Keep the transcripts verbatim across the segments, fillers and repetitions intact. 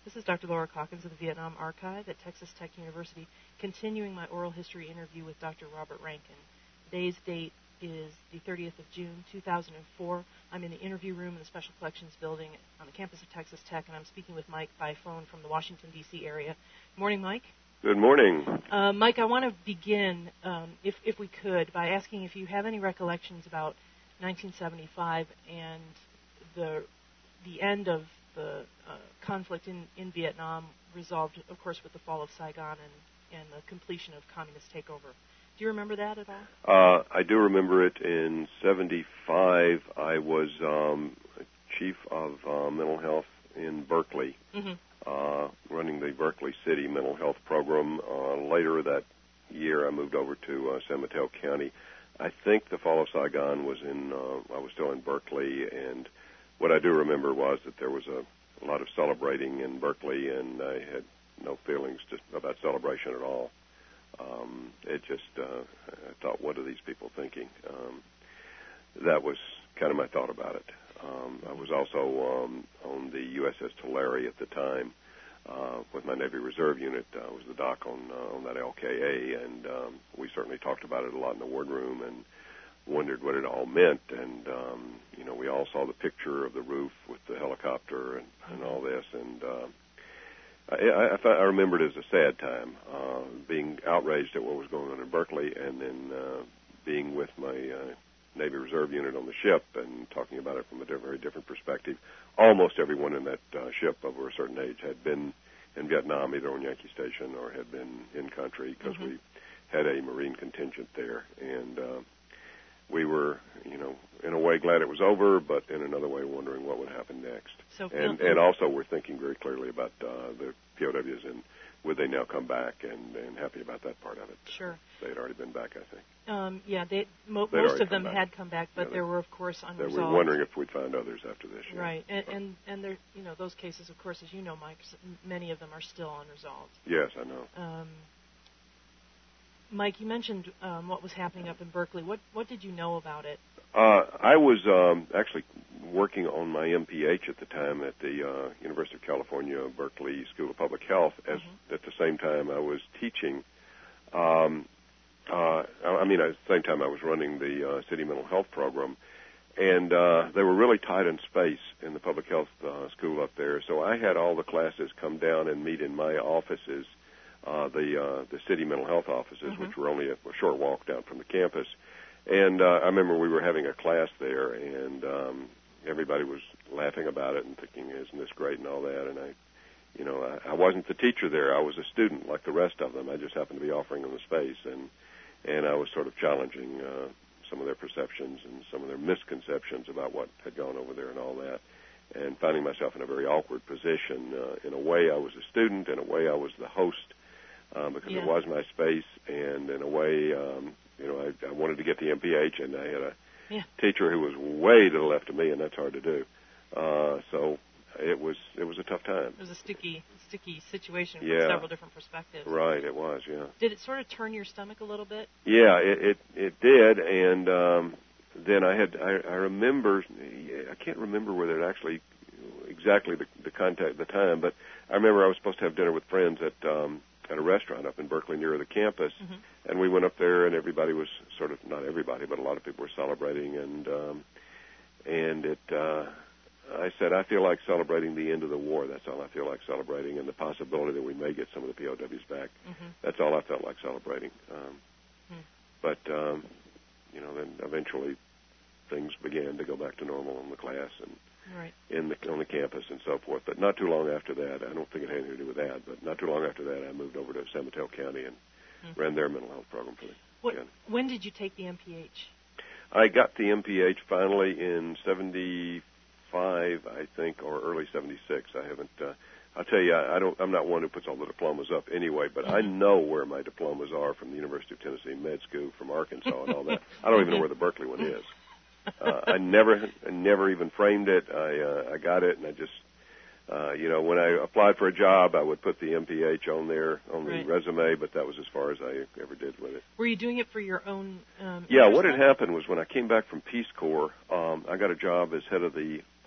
This is Doctor Laura Calkins of the Vietnam Archive at Texas Tech University, continuing my oral history interview with Doctor Robert Rankin. Today's date is the thirtieth of June, two thousand four. I'm in the interview room in the Special Collections Building on the campus of Texas Tech, and I'm speaking with Mike by phone from the Washington, D C area. Morning, Mike. Good morning. Uh, Mike, I want to begin, um, if, if we could, by asking if you have any recollections about nineteen seventy-five and the the end of the uh, conflict in, in Vietnam, resolved, of course, with the fall of Saigon and, and the completion of communist takeover. Do you remember that at all? Uh, I do remember it. In seventy-five, I was um, chief of uh, mental health in Berkeley, mm-hmm. uh, running the Berkeley City mental health program. Uh, later that year, I moved over to uh, San Mateo County. I think the fall of Saigon was in, uh, I was still in Berkeley, and what I do remember was that there was a, a lot of celebrating in Berkeley, and I had no feelings just about celebration at all. Um, it just, uh, I thought, what are these people thinking? Um, that was kind of my thought about it. Um, I was also um, on the U S S Tulare at the time uh, with my Navy Reserve unit. I was the doc on, uh, on that L K A, and um, we certainly talked about it a lot in the wardroom and wondered what it all meant. And, um, you know, we all saw the picture of the roof with the helicopter and, and all this, and uh, I, I, I remember it as a sad time, uh, being outraged at what was going on in Berkeley, and then uh, being with my uh, Navy Reserve unit on the ship and talking about it from a very different perspective. Almost everyone in that uh, ship over a certain age had been in Vietnam, either on Yankee Station or had been in country, because mm-hmm. we had a Marine contingent there. And uh, we were, you know, in a way glad it was over, but in another way wondering what would happen next. So, and, and also we're thinking very clearly about uh, the P O Ws and would they now come back, and, and happy about that part of it. Sure. They had already been back, I think. Um, yeah, they, mo- most of them back. had come back, but yeah, there were, of course, unresolved. They were wondering if we'd find others after this. Yeah. Right, and, and and there, you know, those cases, of course, as you know, Mike, many of them are still unresolved. Yes, I know. Um, Mike, you mentioned um, what was happening up in Berkeley. What what did you know about it? Uh, I was um, actually working on my M P H at the time at the uh, University of California, Berkeley School of Public Health. As mm-hmm. At the same time, I was teaching. Um, uh, I mean, at the same time, I was running the uh, city mental health program, and uh, they were really tight in space in the public health uh, school up there. So I had all the classes come down and meet in my offices, uh, the uh, the city mental health offices, mm-hmm. which were only a, a short walk down from the campus. And uh, I remember we were having a class there, and um, everybody was laughing about it and thinking, isn't this great and all that. And I, you know, I, I wasn't the teacher there. I was a student like the rest of them. I just happened to be offering them the space, and and I was sort of challenging uh, some of their perceptions and some of their misconceptions about what had gone over there and all that, and finding myself in a very awkward position. Uh, in a way, I was a student. In a way, I was the host uh, because yeah. it was my space, and in a way, um, you know, I, I wanted to get the M P H, and I had a yeah. teacher who was way to the left of me, and that's hard to do. Uh, so it was it was a tough time. It was a sticky, sticky situation yeah. from several different perspectives. Right, it was, yeah. Did it sort of turn your stomach a little bit? Yeah, it it, it did, and um, then I had I, I remember I can't remember whether it actually exactly the, the contact the time, but I remember I was supposed to have dinner with friends at um, at a restaurant up in Berkeley near the campus, mm-hmm. and we went up there, and everybody was sort of, not everybody, but a lot of people were celebrating, and um, and it. Uh, I said, I feel like celebrating the end of the war. That's all I feel like celebrating, and the possibility that we may get some of the P O Ws back. Mm-hmm. That's all I felt like celebrating. Um, mm. But, um, you know, then eventually things began to go back to normal in the class and right. in the on the campus and so forth. But not too long after that, I don't think it had anything to do with that, but not too long after that, I moved over to San Mateo County and mm. ran their mental health program for the what, county. When did you take the M P H? I got the M P H finally in seventy-five, I think, or early seventy-six. I haven't. Uh, I'll tell you, I, I don't. I'm not one who puts all the diplomas up anyway, but mm-hmm. I know where my diplomas are from the University of Tennessee Med School, from Arkansas, and all that. I don't even know where the Berkeley one is. Uh, I never, I never even framed it. I, uh, I got it, and I just, uh, you know, when I applied for a job, I would put the M P H on there on the right. resume, but that was as far as I ever did with it. Were you doing it for your own? Um, yeah, what had happened was when I came back from Peace Corps, um, I got a job as head of the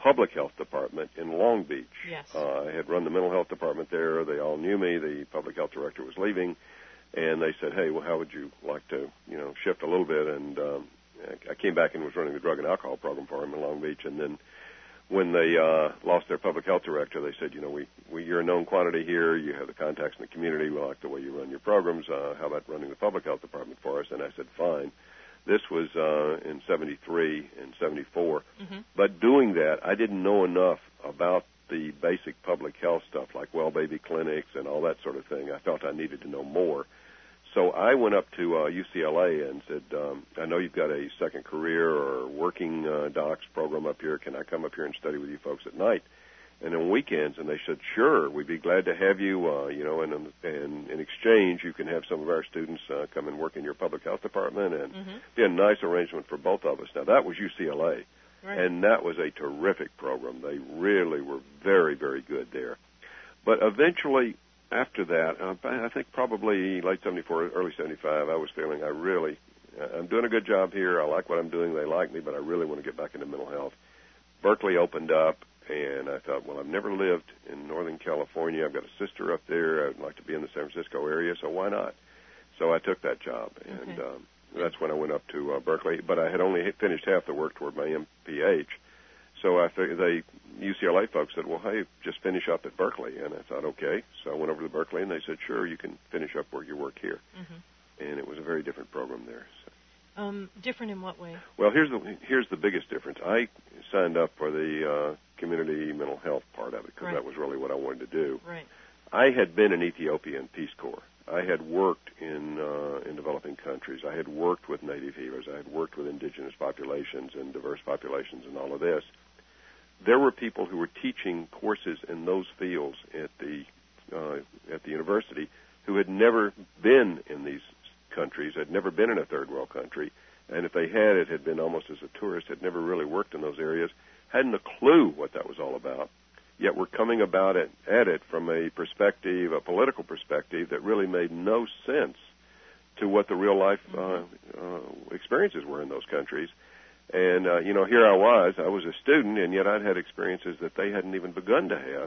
public health department in Long Beach. Yes. Uh, I had run the mental health department there. They all knew me. The public health director was leaving, and they said, hey, well, how would you like to, you know, shift a little bit? And um, I came back and was running the drug and alcohol program for them in Long Beach, and then when they uh, lost their public health director, they said, you know, we, we you're a known quantity here. You have the contacts in the community. We like the way you run your programs. Uh, how about running the public health department for us? And I said, fine. This was uh, in seventy-three and seventy-four. Mm-hmm. But doing that, I didn't know enough about the basic public health stuff like well baby clinics and all that sort of thing. I felt I needed to know more. So I went up to uh, U C L A and said, um, I know you've got a second career or working uh, docs program up here. Can I come up here and study with you folks at night and on weekends? And they said, sure, we'd be glad to have you, uh, you know, and, and in exchange you can have some of our students uh, come and work in your public health department, and mm-hmm. be a nice arrangement for both of us. Now, that was U C L A, right. And that was a terrific program. They really were very, very good there. But eventually, after that, uh, I think probably late seventy-four, early seventy-five, I was feeling I really, I'm doing a good job here. I like what I'm doing. They like me, but I really want to get back into mental health. Berkeley opened up, and I thought, well, I've never lived in Northern California. I've got a sister up there. I'd like to be in the San Francisco area, so why not? So I took that job, and okay. um, that's when I went up to uh, Berkeley. But I had only finished half the work toward my M P H. So I figured they, U C L A folks said, well, hey, just finish up at Berkeley. And I thought, okay. So I went over to Berkeley, and they said, sure, you can finish up where you work here. Mm-hmm. And it was a very different program there. So. Um, different in what way? Well, here's the here's the biggest difference. I signed up for the uh, community mental health part of it because right. that was really what I wanted to do. Right. I had been in Ethiopia in Peace Corps. I had worked in uh, in developing countries. I had worked with native healers. I had worked with indigenous populations and diverse populations and all of this. There were people who were teaching courses in those fields at the uh, at the university who had never been in these countries, had never been in a third world country, and if they had, it had been almost as a tourist, had never really worked in those areas, hadn't a clue what that was all about. Yet we're coming about it at it from a perspective, a political perspective, that really made no sense to what the real life uh, uh, experiences were in those countries. And, uh, you know, here I was, I was a student, and yet I'd had experiences that they hadn't even begun to have.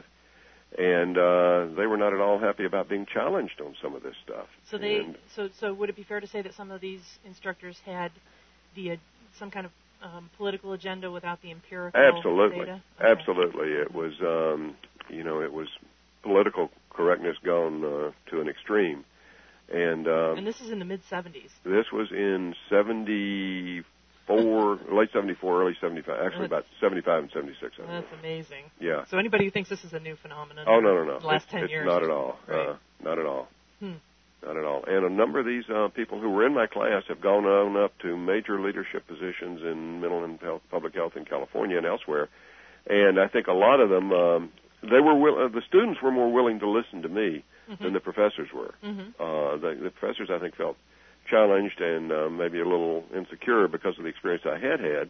And uh, they were not at all happy about being challenged on some of this stuff. So they, and so so would it be fair to say that some of these instructors had the uh, some kind of um, political agenda without the empirical absolutely, data? Okay. Absolutely, it was um, you know it was political correctness gone uh, to an extreme. And um, and this is in the mid seventies. This was in seventy. Four, late seventy-four, early seventy-five, actually that's, about seventy-five and seventy-six. I That's know. amazing. Yeah. So anybody who thinks this is a new phenomenon oh, no, no, no. in the last it's, ten it's years. not at all. Right. Uh, not at all. Hmm. Not at all. And a number of these uh, people who were in my class have gone on up to major leadership positions in mental and health, public health in California and elsewhere. And I think a lot of them, um, they were will- uh, the students were more willing to listen to me mm-hmm. than the professors were. Mm-hmm. Uh, the, the professors, I think, felt challenged and uh, maybe a little insecure because of the experience I had had.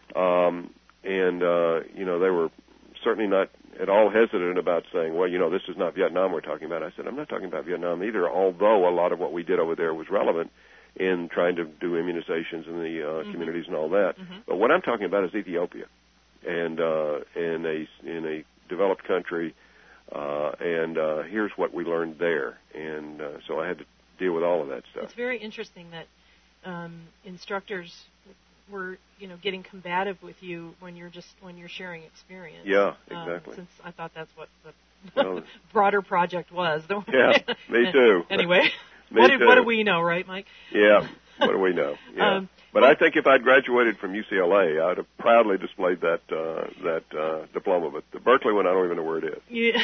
Um, and, uh, you know, they were certainly not at all hesitant about saying, well, you know, this is not Vietnam we're talking about. I said, I'm not talking about Vietnam either, although a lot of what we did over there was relevant in trying to do immunizations in the uh, mm-hmm. communities and all that. Mm-hmm. But what I'm talking about is Ethiopia and uh, in a, in a developed country, uh, and uh, here's what we learned there. And uh, so I had to deal with all of that stuff. It's very interesting that um, instructors were, you know, getting combative with you when you're just when you're sharing experience. Yeah, exactly. Um, since I thought that's what the well, broader project was. Yeah, me too. Anyway, me what did too. what do we know, right, Mike? Yeah, what do we know? Yeah. Um, but I think if I'd graduated from U C L A, I'd have proudly displayed that uh, that uh, diploma. But the Berkeley one, I don't even know where it is. Yeah.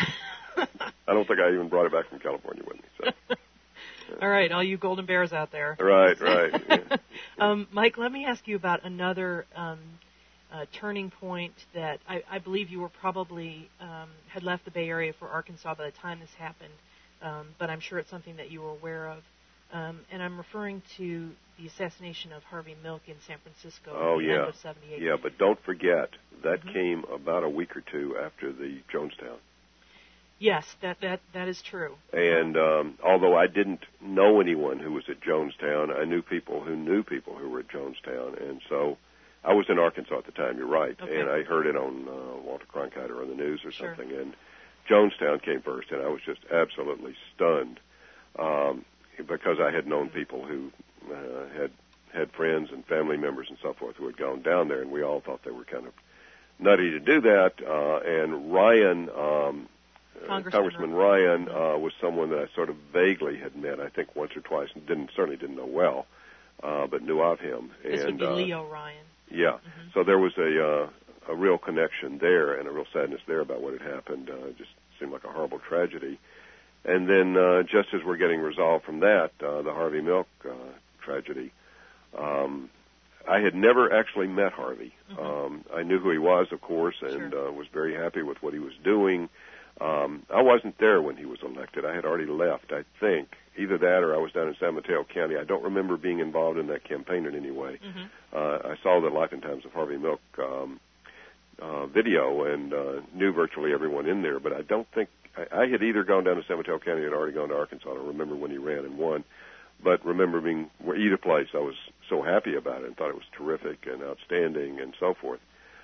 I don't think I even brought it back from California with me. So. All right, all you golden bears out there. Right, right. Yeah. um, Mike, let me ask you about another um, uh, turning point that I, I believe you were probably um, had left the Bay Area for Arkansas by the time this happened, um, but I'm sure it's something that you were aware of. Um, and I'm referring to the assassination of Harvey Milk in San Francisco oh, at the yeah. end of seventy-eight. Yeah, but don't forget, that mm-hmm. came about a week or two after the Jonestown. Yes, that, that, that is true. And um, although I didn't know anyone who was at Jonestown, I knew people who knew people who were at Jonestown. And so I was in Arkansas at the time, you're right, Okay. and I heard it on uh, Walter Cronkite on the news or Sure. something, and Jonestown came first, and I was just absolutely stunned um, because I had known people who uh, had had friends and family members and so forth who had gone down there, and we all thought they were kind of nutty to do that. Uh, and Ryan, um, Congressman, Congressman Ryan, uh, was someone that I sort of vaguely had met, I think once or twice, and didn't certainly didn't know well, uh, but knew of him. This and, would be uh, Leo Ryan. Yeah. Mm-hmm. So there was a uh, a real connection there and a real sadness there about what had happened. Uh, it just seemed like a horrible tragedy. And then uh, just as we're getting resolved from that, uh, the Harvey Milk uh, tragedy, um, I had never actually met Harvey. Mm-hmm. Um, I knew who he was, of course, and Sure. uh, was very happy with what he was doing. Um, I wasn't there when he was elected. I had already left, I think. Either that or I was down in San Mateo County. I don't remember being involved in that campaign in any way. Mm-hmm. Uh, I saw the Life and Times of Harvey Milk um, uh, video and uh, knew virtually everyone in there, but I don't think I, I had either gone down to San Mateo County or had already gone to Arkansas. I don't remember when he ran and won, but remember being either place. I was so happy about it and thought it was terrific and outstanding and so forth.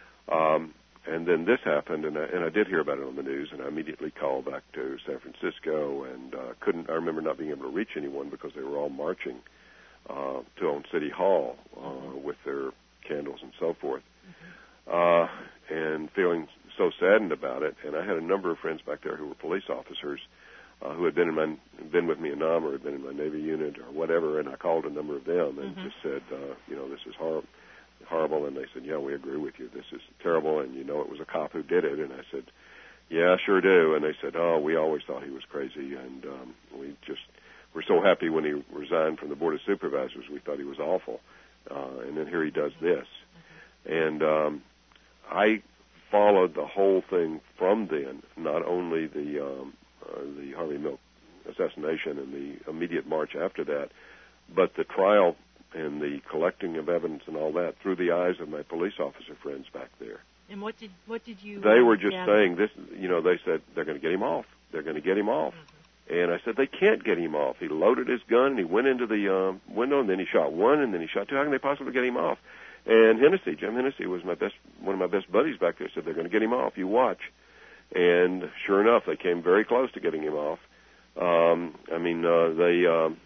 Um, And then this happened, and I, and I did hear about it on the news, and I immediately called back to San Francisco, and uh, couldn't. I remember not being able to reach anyone because they were all marching uh, to on City Hall uh, with their candles and so forth, mm-hmm. uh, and feeling so saddened about it. And I had a number of friends back there who were police officers uh, who had been in my been with me in Nam or had been in my Navy unit or whatever, and I called a number of them and mm-hmm. just said, uh, you know, this is horrible. horrible, and they said, yeah, we agree with you. This is terrible, and you know it was a cop who did it. And I said, yeah, sure do. And they said, oh, we always thought he was crazy, and um, we just were so happy when he resigned from the Board of Supervisors. We thought he was awful. Uh, and then here he does this. And um, I followed the whole thing from then, not only the, um, uh, the Harvey Milk assassination and the immediate march after that, but the trial and the collecting of evidence and all that through the eyes of my police officer friends back there. And what did what did you? They were just gather? saying this. You know, they said they're going to get him off. They're going to get him off. Mm-hmm. And I said they can't get him off. He loaded his gun and he went into the um, window and then he shot one and then he shot two. How can they possibly get him off? And Hennessy, Jim Hennessy, was my best one of my best buddies back there. Said they're going to get him off. You watch. And sure enough, they came very close to getting him off. Um, I mean, uh, they. Um,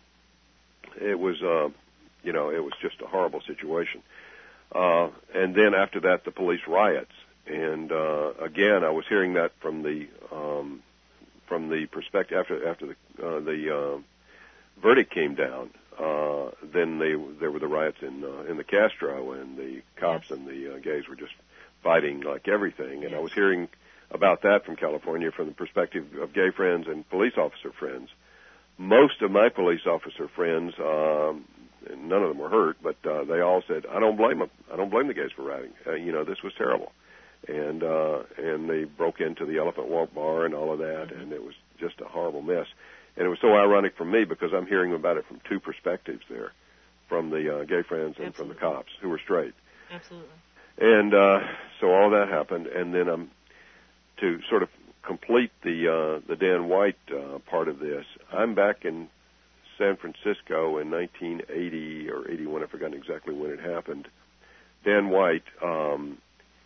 it was. Uh, You know, it was just a horrible situation. Uh, and then after that, the police riots. And uh, again, I was hearing that from the um, from the perspective after after the uh, the uh, verdict came down. Uh, then they there were the riots in uh, in the Castro, and the cops yes. and the uh, gays were just fighting like everything. And yes. I was hearing about that from California from the perspective of gay friends and police officer friends. Most of my police officer friends. Um, And none of them were hurt, but uh, they all said, "I don't blame them. I don't blame the gays for rioting. Uh, you know, this was terrible." And uh, and they broke into the Elephant Walk bar and all of that, mm-hmm. and it was just a horrible mess. And it was so ironic for me because I'm hearing about it from two perspectives there, from the uh, gay friends and Absolutely. from the cops who were straight. Absolutely. And uh, so all that happened, and then um, to sort of complete the uh, the Dan White uh, part of this, I'm back in San Francisco in nineteen eighty or eighty-one, I've forgotten exactly when it happened. Dan White um,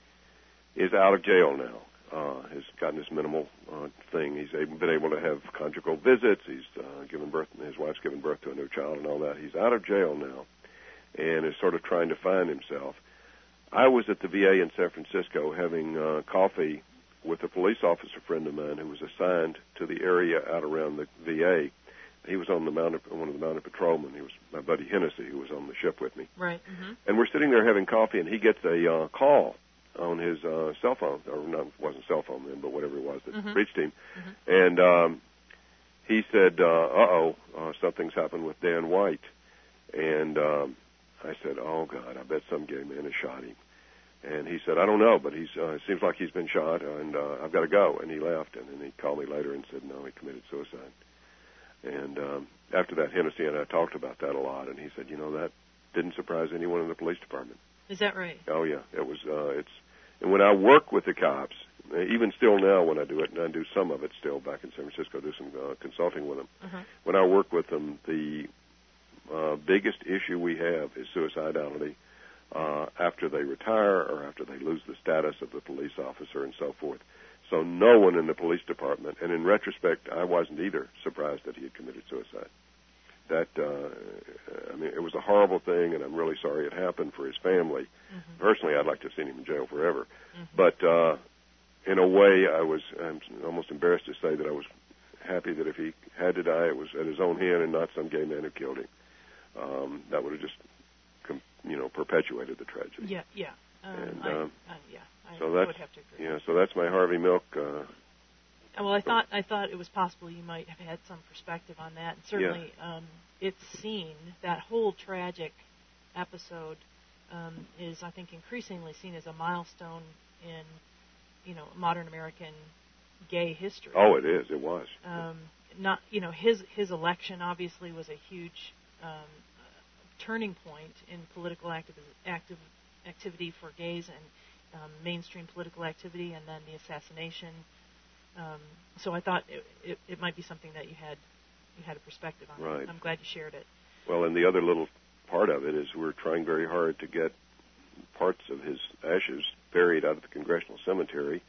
is out of jail now. Uh, has gotten this minimal uh, thing. He's able, been able to have conjugal visits. He's uh, given birth. His wife's given birth to a new child and all that. He's out of jail now, and is sort of trying to find himself. I was at the V A in San Francisco having uh, coffee with a police officer friend of mine who was assigned to the area out around the V A. He was on the mounted, one of the mounted patrolmen. He was my buddy Hennessy, who was on the ship with me. Right. Mm-hmm. And we're sitting there having coffee, and he gets a uh, call on his uh, cell phone, or not, it wasn't cell phone then, but whatever it was that mm-hmm. reached him. Mm-hmm. And um, he said, uh, uh-oh, uh, something's happened with Dan White. And um, I said, oh, God, I bet some gay man has shot him. And he said, I don't know, but he's uh, it seems like he's been shot, and uh, I've got to go. And he left, and then he called me later and said, no, he committed suicide. And um, after that, Hennessy and I talked about that a lot, and he said, you know, that didn't surprise anyone in the police department. Is that right? Oh, yeah. It was, uh, it's, and when I work with the cops, even still now when I do it, and I do some of it still back in San Francisco, do some uh, consulting with them, uh-huh. when I work with them, the uh, biggest issue we have is suicidality. uh, after they retire or after they lose the status of the police officer and so forth. So no one in the police department, and in retrospect, I wasn't either surprised that he had committed suicide. That, uh, I mean, it was a horrible thing, and I'm really sorry it happened for his family. Mm-hmm. Personally, I'd like to have seen him in jail forever. Mm-hmm. But uh, in a way, I was I'm almost embarrassed to say that I was happy that if he had to die, it was at his own hand and not some gay man who killed him. Um, that would have just, com- you know, perpetuated the tragedy. Yeah, yeah. Um, and, I, um, uh, yeah, I so would have to agree. Yeah, so that's my Harvey Milk. Uh, well, I thought I thought it was possible you might have had some perspective on that, and certainly yeah. um, it's seen, that whole tragic episode um, is, I think, increasingly seen as a milestone in, you know, modern American gay history. Oh, it is. It was. Um, not, you know, his his election obviously was a huge um, turning point in political active, active activity for gays and um, mainstream political activity, and then the assassination. Um, so I thought it, it, it might be something that you had you had a perspective on. Right. I'm glad you shared it. Well, and the other little part of it is we're trying very hard to get parts of his ashes buried out at the Congressional Cemetery.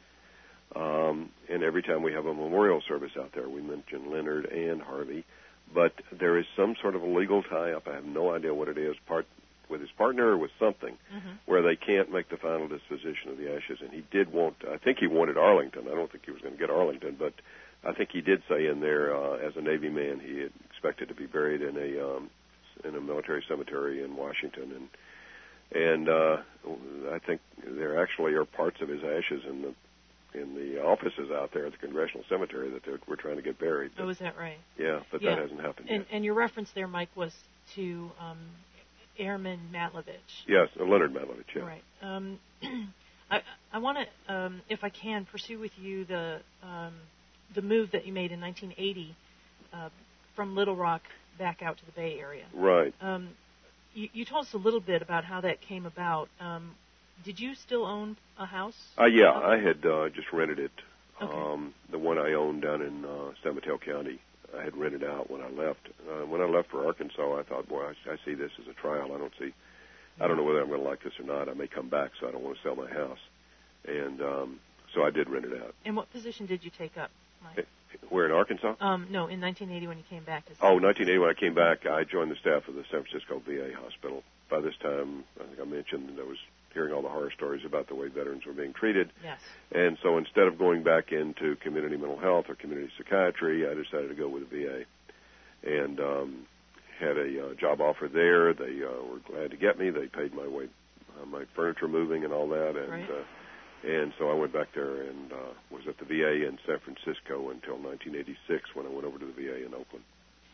Um, and every time we have a memorial service out there, we mention Leonard and Harvey. But there is some sort of a legal tie-up. I have no idea what it is, part with his partner or with something, mm-hmm. where they can't make the final disposition of the ashes. And he did want, I think he wanted Arlington. I don't think he was going to get Arlington, but I think he did say in there, uh, as a Navy man, he had expected to be buried in a um, in a military cemetery in Washington. And and uh, I think there actually are parts of his ashes in the in the offices out there at the Congressional Cemetery that we're trying to get buried. But, oh, is that right? Yeah, but yeah. that hasn't happened and, yet. And your reference there, Mike, was to um, Airman Matlovich. Yes, uh, Leonard Matlovich, yeah. Right. Um, I, I want to, um, if I can, pursue with you the um, the move that you made in nineteen eighty uh, from Little Rock back out to the Bay Area. Right. Um, you, you told us a little bit about how that came about. Um, did you still own a house? Uh, yeah, I had uh, just rented it. Okay. Um, the one I owned down in uh, San Mateo County, I had rented out when I left. Uh, when I left for Arkansas, I thought, boy, I, I see this as a trial. I don't see, I don't know whether I'm going to like this or not. I may come back, so I don't want to sell my house. And um, so I did rent it out. And what position did you take up, Mike? Where, in Arkansas? Um, no, in nineteen eighty when you came back. To oh, nineteen eighty when I came back, I joined the staff of the San Francisco V A hospital. By this time, I think I mentioned that I was hearing all the horror stories about the way veterans were being treated. Yes. And so instead of going back into community mental health or community psychiatry, I decided to go with the V A. And um, had a uh, job offer there. They uh, were glad to get me. They paid my way, uh, my furniture moving and all that. And right. uh, and so I went back there and uh, was at the V A in San Francisco until nineteen eighty-six when I went over to the V A in Oakland.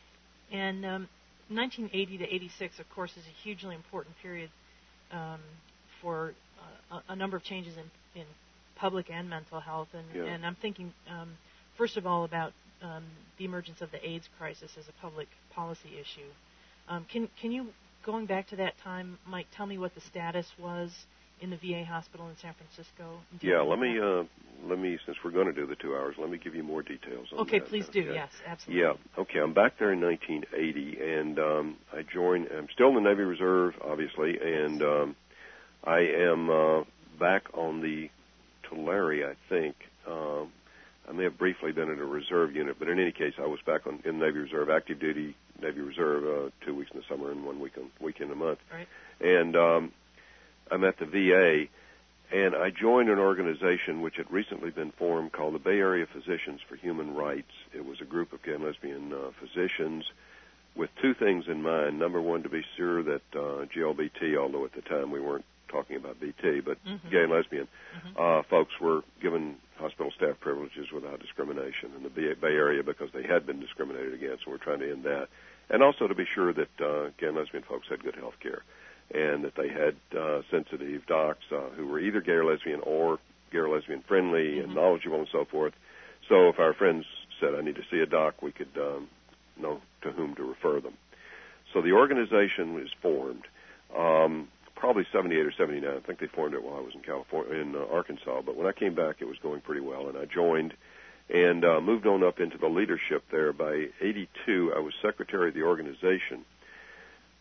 And um, nineteen eighty to eighty-six, of course, is a hugely important period um, for uh, a, a number of changes in, in public and mental health. And, yeah. and I'm thinking, um, first of all, about um, the emergence of the AIDS crisis as a public policy issue. Um, can can you, going back to that time, Mike, tell me what the status was in the V A hospital in San Francisco? Yeah, let me, uh, let me, since we're going to do the two hours, let me give you more details on okay, that. Please okay, please do, yes, absolutely. Yeah, okay, I'm back there in nineteen eighty, and um, I joined, I'm still in the Navy Reserve, obviously, and um, I am uh, back on the Tulare, I think. Um, I may have briefly been in a reserve unit, but in any case, I was back on in Navy Reserve, active duty Navy Reserve, uh, two weeks in the summer and one week, on, week in a month. Right. And um, I'm at the V A, and I joined an organization which had recently been formed called the Bay Area Physicians for Human Rights. It was a group of gay and lesbian uh, physicians with two things in mind. Number one, to be sure that uh, G L B T, although at the time we weren't talking about B T, but mm-hmm. gay and lesbian mm-hmm. uh, folks were given hospital staff privileges without discrimination in the Bay Area because they had been discriminated against, and we're trying to end that. And also to be sure that uh, gay and lesbian folks had good health care, and that they had uh, sensitive docs uh, who were either gay or lesbian or gay or lesbian friendly mm-hmm. and knowledgeable and so forth. So if our friends said, I need to see a doc, we could um, know to whom to refer them. So the organization was formed, um, probably seventy-eight or seventy-nine. I think they formed it while I was in California, in uh, Arkansas. But when I came back, it was going pretty well, and I joined and uh, moved on up into the leadership there. By eighty-two, I was secretary of the organization.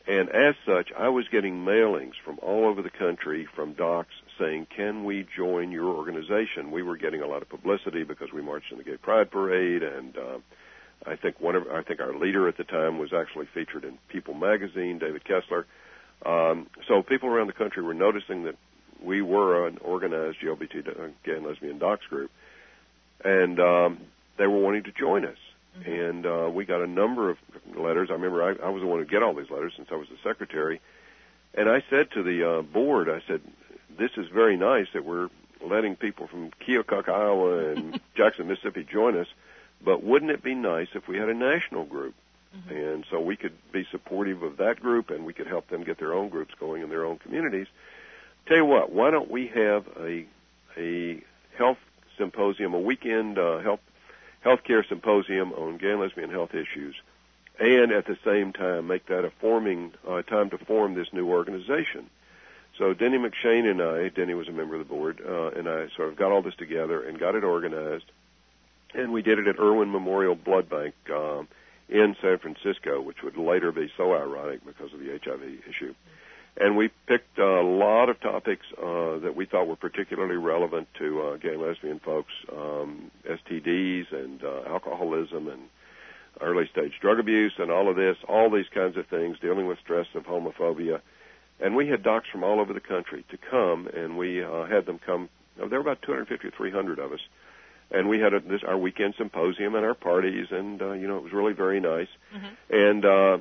And as such, I was getting mailings from all over the country from docs saying, can we join your organization? We were getting a lot of publicity because we marched in the Gay Pride Parade, and uh, I think one of, I think our leader at the time was actually featured in People magazine, David Kessler. Um, so people around the country were noticing that we were an organized G L B T gay and lesbian docs group, and um, they were wanting to join us. Mm-hmm. And uh, we got a number of letters. I remember I, I was the one who get all these letters since I was the secretary. And I said to the uh, board, I said, this is very nice that we're letting people from Keokuk, Iowa and Jackson, Mississippi join us, but wouldn't it be nice if we had a national group? Mm-hmm. And so we could be supportive of that group, and we could help them get their own groups going in their own communities. Tell you what, why don't we have a a health symposium, a weekend uh, health healthcare symposium on gay and lesbian health issues, and at the same time make that a forming uh, time to form this new organization. So Denny McShane and I, Denny was a member of the board, uh, and I sort of got all this together and got it organized, and we did it at Irwin Memorial Blood Bank um, in San Francisco, which would later be so ironic because of the H I V issue. And we picked a lot of topics uh, that we thought were particularly relevant to uh, gay and lesbian folks, um, S T Ds and uh, alcoholism and early-stage drug abuse and all of this, all these kinds of things, dealing with stress of homophobia. And we had docs from all over the country to come, and we uh, had them come. There were about two hundred fifty or three hundred of us. And we had a, this, our weekend symposium and our parties, and, uh, you know, it was really very nice. Mm-hmm. And uh,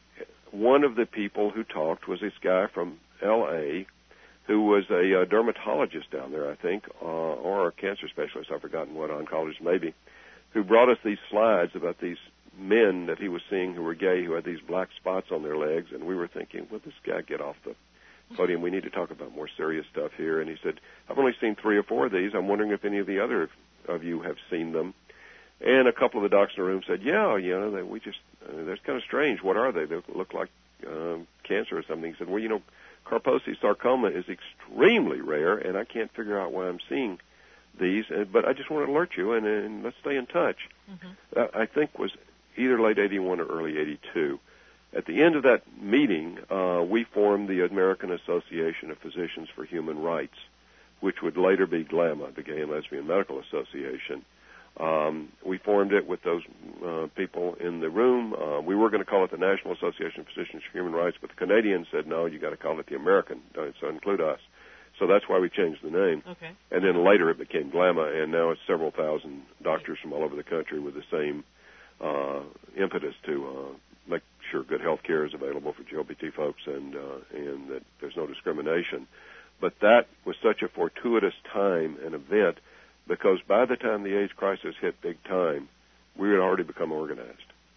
one of the people who talked was this guy from L A who was a uh, dermatologist down there, I think, uh, or a cancer specialist, I've forgotten what, oncologist maybe, who brought us these slides about these men that he was seeing who were gay who had these black spots on their legs, and we were thinking, will this guy get off the podium? We need to talk about more serious stuff here. And he said, I've only seen three or four of these. I'm wondering if any of the other of you have seen them. And a couple of the docs in the room said, yeah, you know, they, we just, uh, that's kind of strange. What are they? They look like um, cancer or something. He said, well, you know, Kaposi sarcoma is extremely rare, and I can't figure out why I'm seeing these, uh, but I just want to alert you, and, and let's stay in touch. Mm-hmm. That, I think, was either late eighty-one or early eighty-two. At the end of that meeting, uh, we formed the American Association of Physicians for Human Rights, which would later be GLAMA, the Gay and Lesbian Medical Association. Um, we formed it with those uh, people in the room. Uh, we were going to call it the National Association of Physicians for Human Rights, but the Canadians said, no, you got to call it the American, so include us. So that's why we changed the name. Okay. And then later it became GLAMA, and now it's several thousand doctors from all over the country with the same uh, impetus to uh, make sure good health care is available for G L B T folks and uh, and that there's no discrimination. But that was such a fortuitous time and event, because by the time the AIDS crisis hit big time, we had already become organized.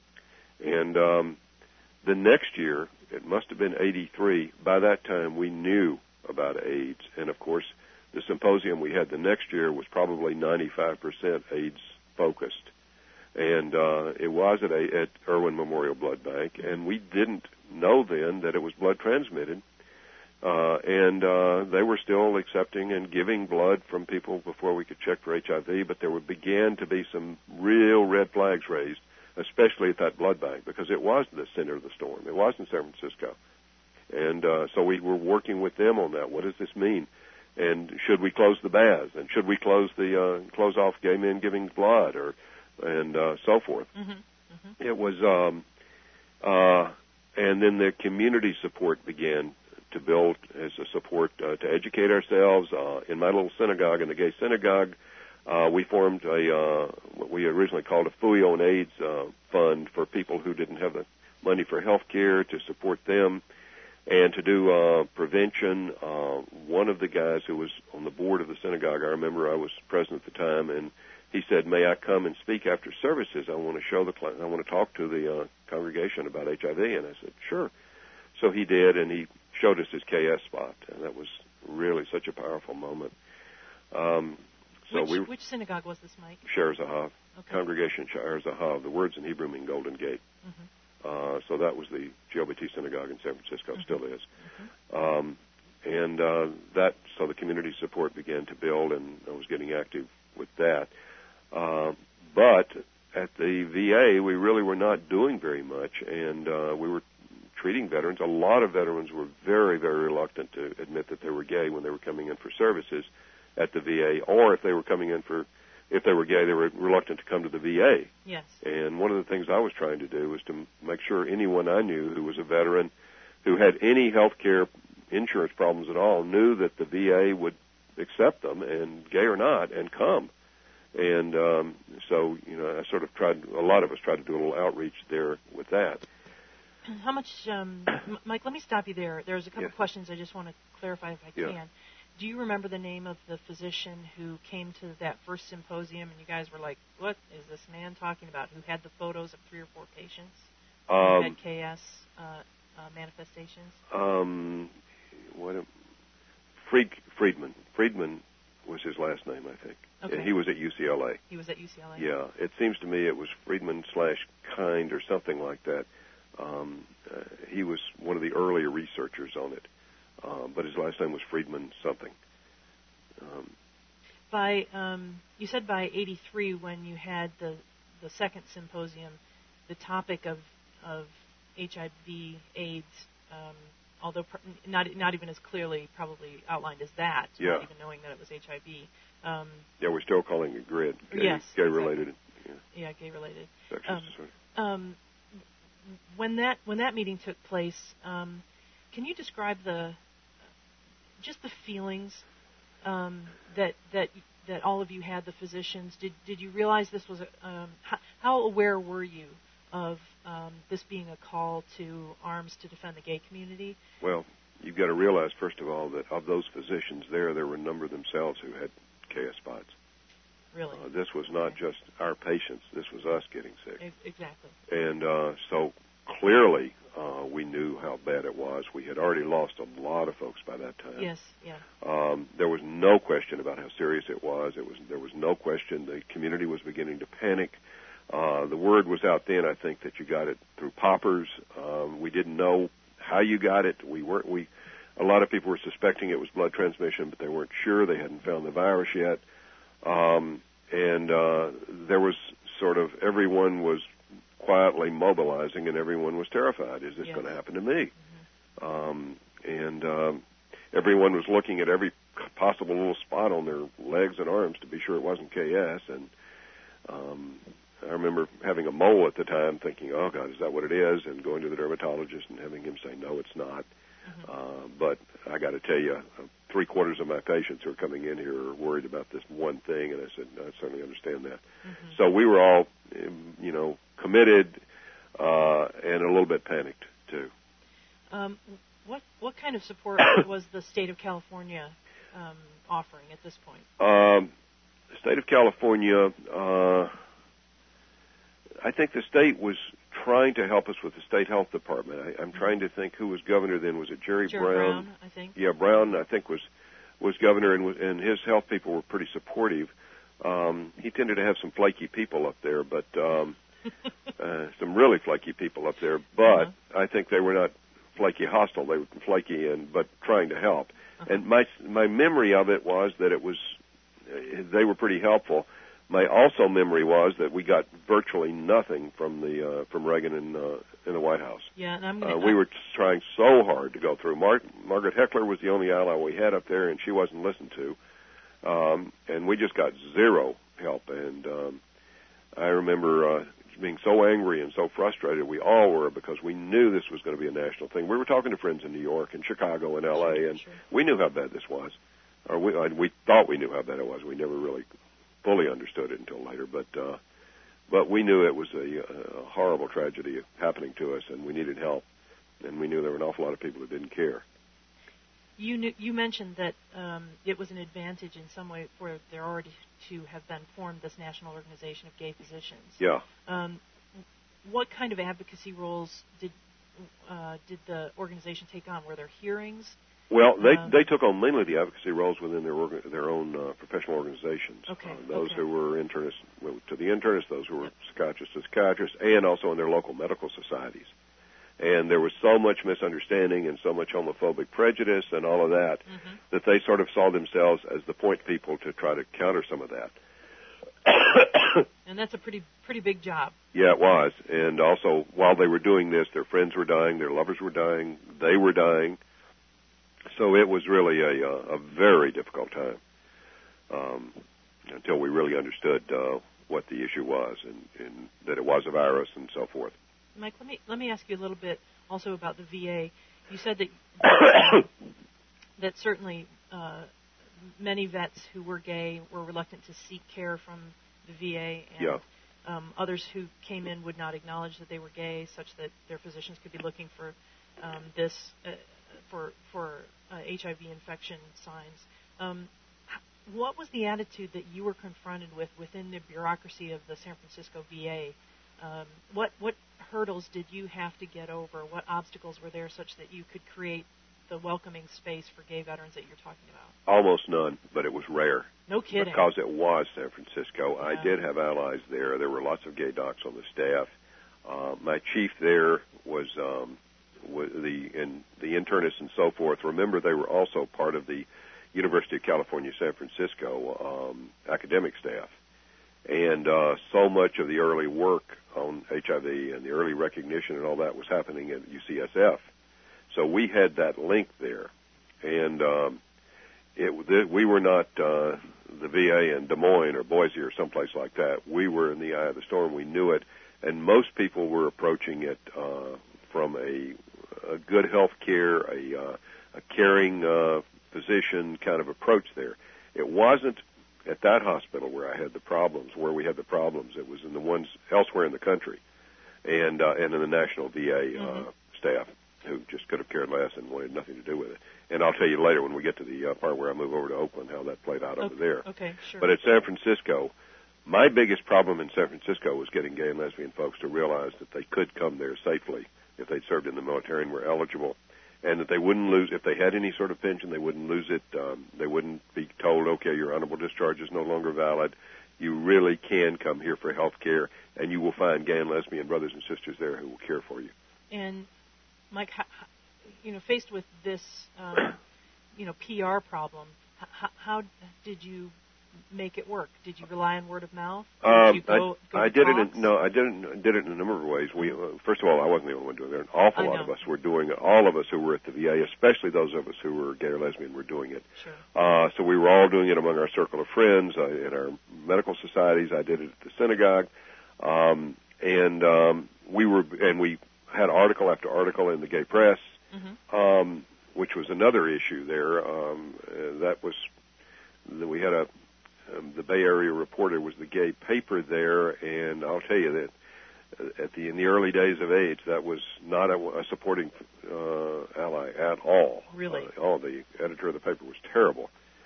And um, the next year, it must have been eighty-three, by that time we knew about AIDS. And, of course, the symposium we had the next year was probably ninety-five percent AIDS-focused. And uh, it was at, a, at Irwin Memorial Blood Bank, and we didn't know then that it was blood transmitted. Uh, and uh, they were still accepting and giving blood from people before we could check for H I V, but there would began to be some real red flags raised, especially at that blood bank, because it was the center of the storm. It was in San Francisco. And uh, so we were working with them on that. What does this mean? And should we close the baths? And should we close the uh, close off gay men giving blood, or and uh, so forth? Mm-hmm. Mm-hmm. It was, um, uh, and then the community support began to build as a support uh, to educate ourselves. Uh, in my little synagogue, in the gay synagogue, uh, we formed a uh, what we originally called a F U I O and AIDS uh, fund for people who didn't have the money for health care, to support them and to do uh, prevention. Uh, one of the guys who was on the board of the synagogue, I remember I was president at the time, and he said, may I come and speak after services? I want to show the, I want to talk to the uh, congregation about H I V. And I said, sure. So he did, and he showed us his K S spot, and that was really such a powerful moment. Um, so which, we, which synagogue was this, Mike? Sher Zahav. Okay. Congregation Sher Zahav. The words in Hebrew mean Golden Gate. Mm-hmm. Uh, so that was the G L B T synagogue in San Francisco, mm-hmm. still is. Mm-hmm. Um, and uh, that, so the community support began to build, and I was getting active with that. Uh, but at the V A, we really were not doing very much, and uh, we were treating veterans, a lot of veterans were very, very reluctant to admit that they were gay when they were coming in for services at the V A, or if they were coming in for, if they were gay, they were reluctant to come to the V A. Yes. And one of the things I was trying to do was to make sure anyone I knew who was a veteran who had any health care insurance problems at all knew that the V A would accept them, and gay or not, and come. And um, so, you know, I sort of tried, a lot of us tried to do a little outreach there with that. How much, um, Mike, let me stop you there. There's a couple yes. of questions I just want to clarify if I yeah. can. Do you remember the name of the physician who came to that first symposium and you guys were like, what is this man talking about, who had the photos of three or four patients who um, had K S uh, uh, manifestations? Um, what? A, Fried, Friedman. Friedman was his last name, I think. Okay. And he was at U C L A. He was at U C L A? Yeah. It seems to me it was Friedman slash Kind or something like that. Um, uh, he was one of the earlier researchers on it. Uh, but his last name was Friedman something. Um, by um, you said by eighty-three, when you had the the second symposium, the topic of of H I V AIDS, um, although pr- not not even as clearly probably outlined as that, yeah. not even knowing that it was H I V. Um, yeah, we're still calling it GRID. Gay, yes, gay exactly. related. Yeah, yeah gay related. Um, um, when that when that meeting took place, um, can you describe the just the feelings um, that that that all of you had, the physicians? Did did you realize this was a, um, how, how aware were you of um, this being a call to arms to defend the gay community? Well, you've got to realize, first of all, that of those physicians there, there were a number themselves who had K S spots. Really? Uh, this was not okay. just our patients. This was us getting sick. E- exactly. And uh, so clearly uh, we knew how bad it was. We had already lost a lot of folks by that time. Yes, yeah. Um, there was no question about how serious it was. It was there was no question. The community was beginning to panic. Uh, the word was out then, I think, that you got it through poppers. Um, we didn't know how you got it. We weren't. We a lot of people were suspecting it was blood transmission, but they weren't sure. They hadn't found the virus yet. Um, and uh, there was sort of everyone was quietly mobilizing, and everyone was terrified. Is this yes. going to happen to me? Mm-hmm. Um, and um, everyone was looking at every possible little spot on their legs and arms to be sure it wasn't K S. And um, I remember having a mole at the time, thinking, "Oh God, is that what it is?" And going to the dermatologist and having him say, "No, it's not." Mm-hmm. Uh, but I got to tell you, uh, three quarters of my patients who are coming in here are worried about this one thing, and I said, I certainly understand that. Mm-hmm. So we were all, you know, committed uh, and a little bit panicked too. Um, what what kind of support was the state of California um, offering at this point? Um, the state of California, uh, I think the state was trying to help us with the state health department. I, I'm trying to think who was governor then. Was it Jerry, Jerry Brown? Brown, I think. Yeah, Brown, I think, was was governor, and, and his health people were pretty supportive. Um, he tended to have some flaky people up there, but um, uh, some really flaky people up there. But uh-huh. I think they were not flaky hostile. They were flaky and but trying to help. Uh-huh. And my my memory of it was that it was uh, they were pretty helpful. My also memory was that we got virtually nothing from the uh, from Reagan in uh, in the White House. Yeah, and I'm gonna, uh, we were trying so hard to go through. Mar- Margaret Heckler was the only ally we had up there, and she wasn't listened to. Um, and we just got zero help. And um, I remember uh, being so angry and so frustrated. We all were, because we knew this was going to be a national thing. We were talking to friends in New York and Chicago and L A, sure, and sure. we knew how bad this was. Or we uh, we thought we knew how bad it was. We never really fully understood it until later, but uh, but we knew it was a, a horrible tragedy happening to us, and we needed help, and we knew there were an awful lot of people who didn't care. You knew, you mentioned that um, it was an advantage in some way for there already to have been formed this National Organization of Gay Physicians. Yeah. Um, what kind of advocacy roles did uh, did the organization take on? Were there hearings? Well, they um, they took on mainly the advocacy roles within their orga- their own uh, professional organizations. Okay. Uh, those okay. who were internists to the internists, those who were yep. psychiatrists to psychiatrists, and also in their local medical societies. And there was so much misunderstanding and so much homophobic prejudice and all of that mm-hmm. that they sort of saw themselves as the point people to try to counter some of that. And that's a pretty pretty big job. Yeah, it was. And also, while they were doing this, their friends were dying, their lovers were dying, they were dying. So it was really a, a very difficult time um, until we really understood uh, what the issue was and, and that it was a virus and so forth. Mike, let me let me ask you a little bit also about the V A. You said that that, that certainly uh, many vets who were gay were reluctant to seek care from the V A, and yeah. um, others who came in would not acknowledge that they were gay, such that their physicians could be looking for um, this uh, for for uh, H I V infection signs. Um, what was the attitude that you were confronted with within the bureaucracy of the San Francisco V A? Um, what what hurdles did you have to get over? What obstacles were there such that you could create the welcoming space for gay veterans that you're talking about? Almost none, but it was rare. No kidding. Because it was San Francisco. Yeah. I did have allies there. There were lots of gay docs on the staff. Uh, my chief there was, um, was the and the internists and so forth. Remember, they were also part of the University of California, San Francisco um, academic staff. And uh, so much of the early work on H I V and the early recognition and all that was happening at U C S F. So we had that link there. And um, it, we were not uh, the V A in Des Moines or Boise or someplace like that. We were in the eye of the storm. We knew it. And most people were approaching it uh, from a, a good health care, a, uh, a caring uh, physician kind of approach there. It wasn't at that hospital where I had the problems, where we had the problems. It was in the ones elsewhere in the country and uh, and in the national V A mm-hmm. uh, staff who just could have cared less and wanted nothing to do with it. And I'll tell you later when we get to the uh, part where I move over to Oakland how that played out okay. over there. Okay, sure. But at San Francisco, my biggest problem in San Francisco was getting gay and lesbian folks to realize that they could come there safely if they'd served in the military and were eligible, and that they wouldn't lose, if they had any sort of pension, they wouldn't lose it. Um, they wouldn't be told, okay, your honorable discharge is no longer valid. You really can come here for health care, and you will find gay and lesbian brothers and sisters there who will care for you. And, Mike, how, you know, faced with this, um, you know, P R problem, how, how did you make it work? Did you rely on word of mouth? Um, did you go, I, go I to did talks? it. In, no, I did it. Did it in a number of ways. We, uh, first of all, I wasn't the only one doing it. An awful I lot know. of us were doing it. All of us who were at the V A, especially those of us who were gay or lesbian, were doing it. Sure. Uh, so we were all doing it among our circle of friends, uh, in our medical societies. I did it at the synagogue, um, and um, we were, and we had article after article in the gay press, mm-hmm. um, which was another issue there. Um, uh, that was we had a. Um, the Bay Area Reporter was the gay paper there, and I'll tell you that at the in the early days of AIDS, that was not a, a supporting uh, ally at all. Really? Uh, oh, the editor of the paper was terrible.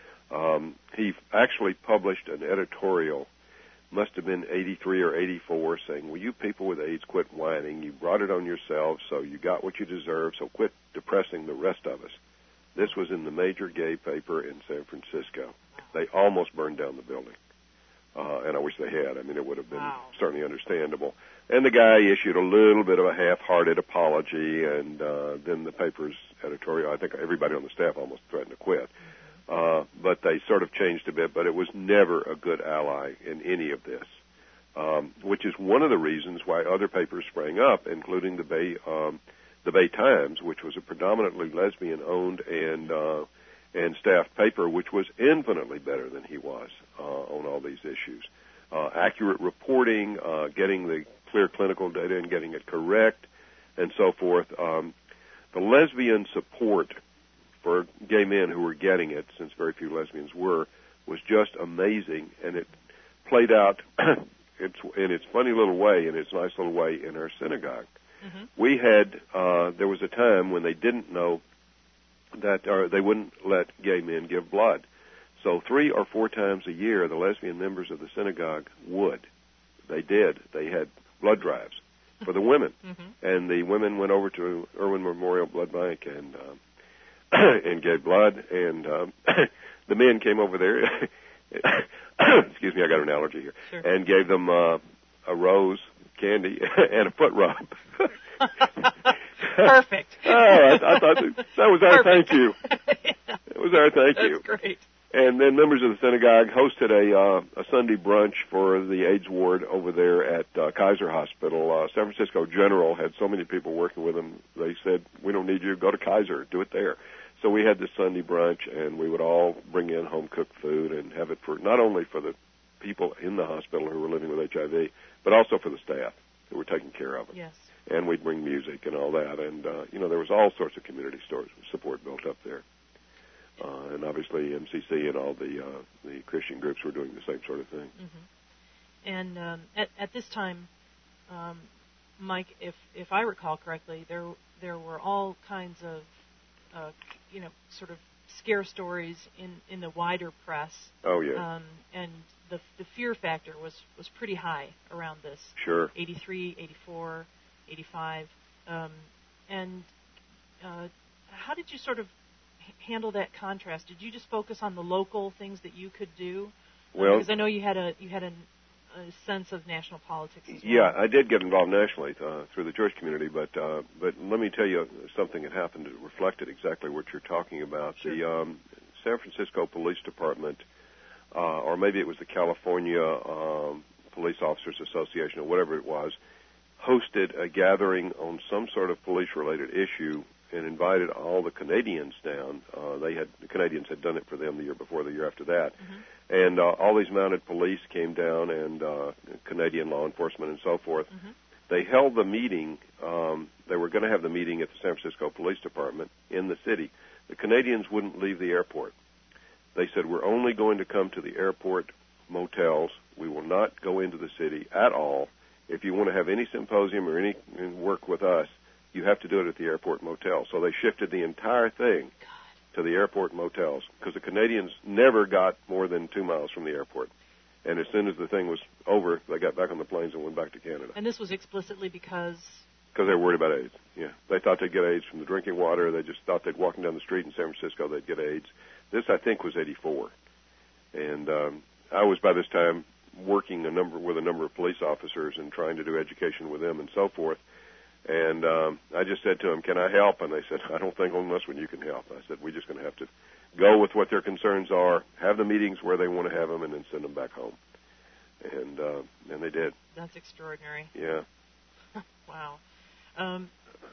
Um, he actually published an editorial, must have been eighty-three or eighty-four, saying, well, you people with AIDS, quit whining. You brought it on yourselves, so you got what you deserve, so quit depressing the rest of us. This was in the major gay paper in San Francisco. They almost burned down the building, uh, and I wish they had. I mean, it would have been wow. certainly understandable. And the guy issued a little bit of a half-hearted apology, and uh, then the paper's editorial, I think everybody on the staff almost threatened to quit. Uh, but they sort of changed a bit, but it was never a good ally in any of this, um, which is one of the reasons why other papers sprang up, including the Bay, um, the Bay Times, which was a predominantly lesbian-owned and uh, and staff paper, which was infinitely better than he was uh, on all these issues. Uh, accurate reporting, uh, getting the clear clinical data and getting it correct, and so forth. Um, the lesbian support for gay men who were getting it, since very few lesbians were, was just amazing, and it played out it's, in its funny little way, in its nice little way, in our synagogue. Mm-hmm. We had, uh, there was a time when they didn't know that or they wouldn't let gay men give blood. So three or four times a year, the lesbian members of the synagogue would. They did. They had blood drives for the women. Mm-hmm. And the women went over to Irwin Memorial Blood Bank and um, and gave blood. And um, the men came over there. Excuse me, I got an allergy here. Sure. And gave them uh, a rose, candy, and a foot rub. Perfect. Oh, I, I thought that, that was our Perfect. thank you. Yeah. It was our thank That's you. That's great. And then members of the synagogue hosted a uh, a Sunday brunch for the AIDS ward over there at uh, Kaiser Hospital. Uh, San Francisco General had so many people working with them, they said, we don't need you, go to Kaiser, do it there. So we had this Sunday brunch, and we would all bring in home-cooked food and have it for not only for the people in the hospital who were living with H I V, but also for the staff who were taking care of it. Yes. And we'd bring music and all that. And, uh, you know, there was all sorts of community stores support built up there. Uh, and obviously M C C and all the uh, the Christian groups were doing the same sort of thing. Mm-hmm. And um, at, at this time, um, Mike, if if I recall correctly, there there were all kinds of uh, you know sort of scare stories in, in the wider press. Oh yeah. Um, and the the fear factor was, was pretty high around this. Sure. eighty-three, eighty-four, eighty-five, um, and uh, how did you sort of handle that contrast? Did you just focus on the local things that you could do? Well, because I know you had a you had an, a sense of national politics as well. Yeah, I did get involved nationally uh, through the church community, but uh, but let me tell you something that happened that reflected exactly what you're talking about. Sure. The um, San Francisco Police Department, uh, or maybe it was the California um, Police Officers Association, or whatever it was, hosted a gathering on some sort of police-related issue and invited all the Canadians down. Uh, they had the Canadians had done it for them the year before, the year after that, mm-hmm. and uh, all these mounted police came down, and uh, Canadian law enforcement and so forth. Mm-hmm. They held the meeting. Um, they were going to have the meeting at the San Francisco Police Department in the city. The Canadians wouldn't leave the airport. They said, "We're only going to come to the airport motels. We will not go into the city at all. If you want to have any symposium or any work with us, you have to do it at the airport motel." So they shifted the entire thing God. to the airport motels because the Canadians never got more than two miles from the airport. And as soon as the thing was over, they got back on the planes and went back to Canada. And this was explicitly because? Because they were worried about AIDS, yeah. They thought they'd get AIDS from the drinking water. They just thought they'd walking down the street in San Francisco, they'd get AIDS. This, I think, was eighty-four. And um, I was, by this time, working a number with a number of police officers and trying to do education with them and so forth. And um, I just said to them, "Can I help?" And they said, "I don't think on this one you can help." I said, "We're just going to have to go with what their concerns are, have the meetings where they want to have them, and then send them back home." And uh, and they did. That's extraordinary. Yeah. Wow. Um,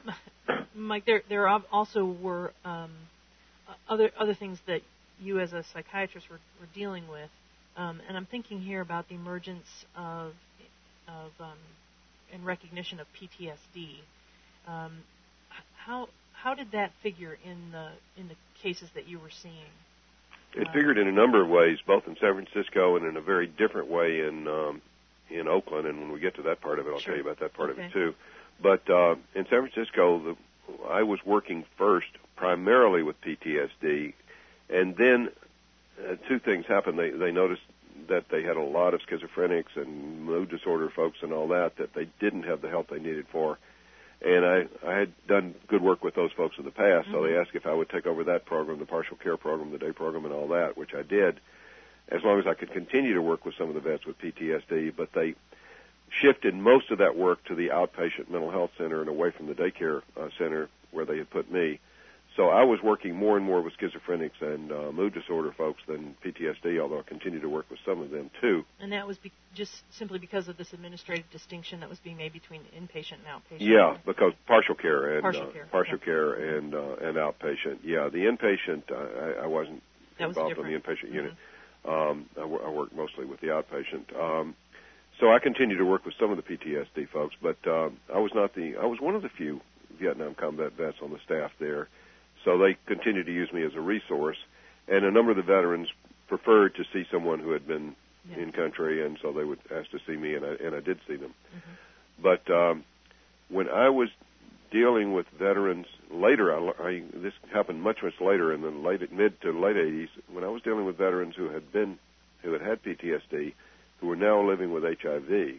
Mike, there there also were um, other other things that you as a psychiatrist were, were dealing with, um, and I'm thinking here about the emergence of of um, and recognition of P T S D. Um, how how did that figure in the in the cases that you were seeing? It figured in a number of ways, both in San Francisco and in a very different way in um, in Oakland. And when we get to that part of it, I'll sure. tell you about that part okay. of it too. But uh, in San Francisco, the, I was working first primarily with P T S D, and then uh, two things happened. They they noticed that they had a lot of schizophrenics and mood disorder folks and all that, that they didn't have the help they needed for. And I, I had done good work with those folks in the past, mm-hmm. so they asked if I would take over that program, the partial care program, the day program, and all that, which I did, as long as I could continue to work with some of the vets with P T S D. But they shifted most of that work to the outpatient mental health center and away from the daycare uh, center where they had put me. So I was working more and more with schizophrenics and uh, mood disorder folks than P T S D, although I continued to work with some of them, too. And that was be- just simply because of this administrative distinction that was being made between inpatient and outpatient? Yeah, because partial care and partial uh, care, partial okay. care and uh, and outpatient. Yeah, the inpatient, uh, I, I wasn't that was involved in the inpatient mm-hmm. unit. Um, I, w- I worked mostly with the outpatient. Um, so I continued to work with some of the P T S D folks, but uh, I was not the, I was one of the few Vietnam combat vets on the staff there. So they continued to use me as a resource, and a number of the veterans preferred to see someone who had been yeah. in country, and so they would ask to see me, and I, and I did see them. Mm-hmm. But um, when I was dealing with veterans later, I, I, this happened much, much later in the late, mid to late eighties, when I was dealing with veterans who had been, who had had P T S D, who were now living with H I V,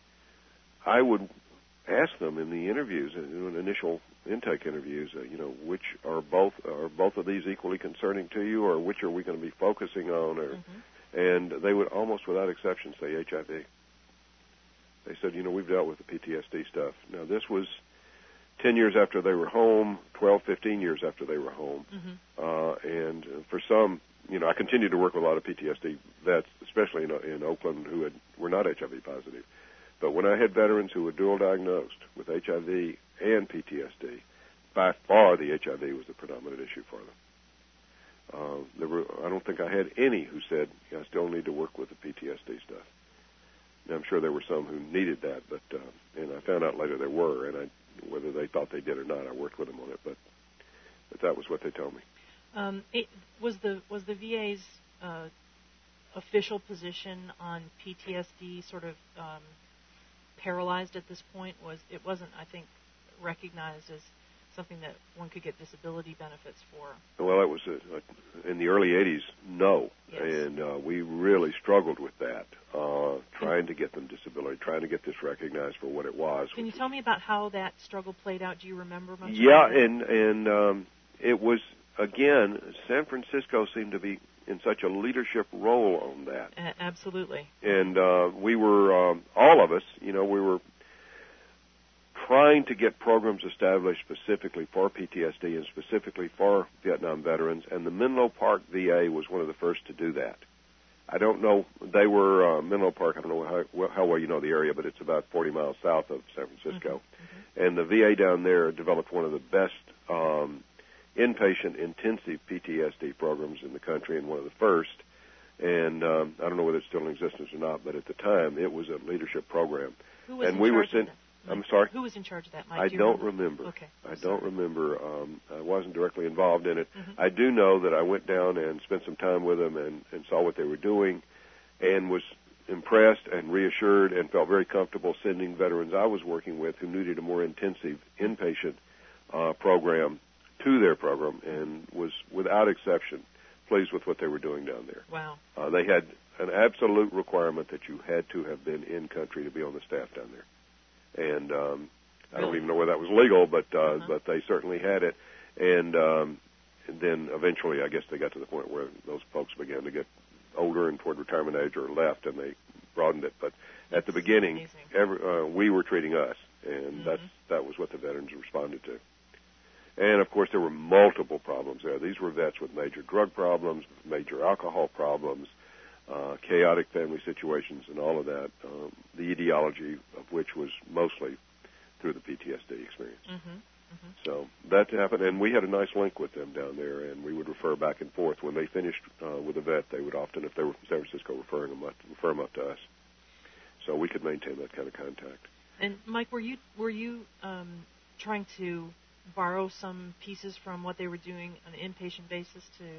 I would ask them in the interviews, in initial intake interviews, uh, you know, which are both are both of these equally concerning to you, or which are we going to be focusing on? Or, mm-hmm. and they would almost without exception say H I V. They said, you know, we've dealt with the P T S D stuff. Now, this was ten years after they were home, twelve, fifteen years after they were home, mm-hmm. uh, and for some, you know, I continued to work with a lot of P T S D vets, especially in, in Oakland, who had, were not H I V positive. But when I had veterans who were dual diagnosed with H I V and P T S D, by far the H I V was the predominant issue for them. Uh, there were, I don't think I had any who said, yeah, I still need to work with the P T S D stuff. Now, I'm sure there were some who needed that, but uh, and I found out later there were, and I, whether they thought they did or not, I worked with them on it, but but that was what they told me. Um, it, was the was the V A's uh, official position on P T S D sort of um, paralyzed at this point? Was it wasn't, I think, recognized as something that one could get disability benefits for? Well, it was a, a, in the early eighties, no, yes. and uh, we really struggled with that, uh, trying to get them disability, trying to get this recognized for what it was. Can you tell me about how that struggle played out? Do you remember much? Yeah, about that? and and um, it was, again, San Francisco seemed to be in such a leadership role on that. A- absolutely. And uh, we were, um, all of us, you know, we were trying to get programs established specifically for P T S D and specifically for Vietnam veterans, and the Menlo Park V A was one of the first to do that. I don't know, they were, uh, Menlo Park, I don't know how, how well you know the area, but it's about forty miles south of San Francisco. Mm-hmm. Mm-hmm. And the V A down there developed one of the best um, inpatient intensive P T S D programs in the country, and one of the first. And um, I don't know whether it's still in existence or not, but at the time it was a leadership program. Who was and in we charge were of sent. that? I'm sorry? Who was in charge of that, Mike? I Do don't remember? remember. Okay. I Sorry. don't remember. Um, I wasn't directly involved in it. Mm-hmm. I do know that I went down and spent some time with them and, and saw what they were doing and was impressed and reassured and felt very comfortable sending veterans I was working with who needed a more intensive inpatient uh, program to their program, and was, without exception, pleased with what they were doing down there. Wow. Uh, they had an absolute requirement that you had to have been in country to be on the staff down there. And um, really? I don't even know whether that was legal, but uh, uh-huh. but they certainly had it. And, um, and then eventually, I guess they got to the point where those folks began to get older and toward retirement age or left, and they broadened it. But that's at the beginning, every, uh, we were treating us, and mm-hmm. that's that was what the veterans responded to. And, of course, there were multiple problems there. These were vets with major drug problems, major alcohol problems, uh, chaotic family situations, and all of that, um, the etiology of which was mostly through the P T S D experience. Mm-hmm. Mm-hmm. So that happened, and we had a nice link with them down there, and we would refer back and forth. When they finished uh, with a vet, they would often, if they were from San Francisco, referring them up, refer them up to us. So we could maintain that kind of contact. And, Mike, were you were you um, trying to borrow some pieces from what they were doing on an inpatient basis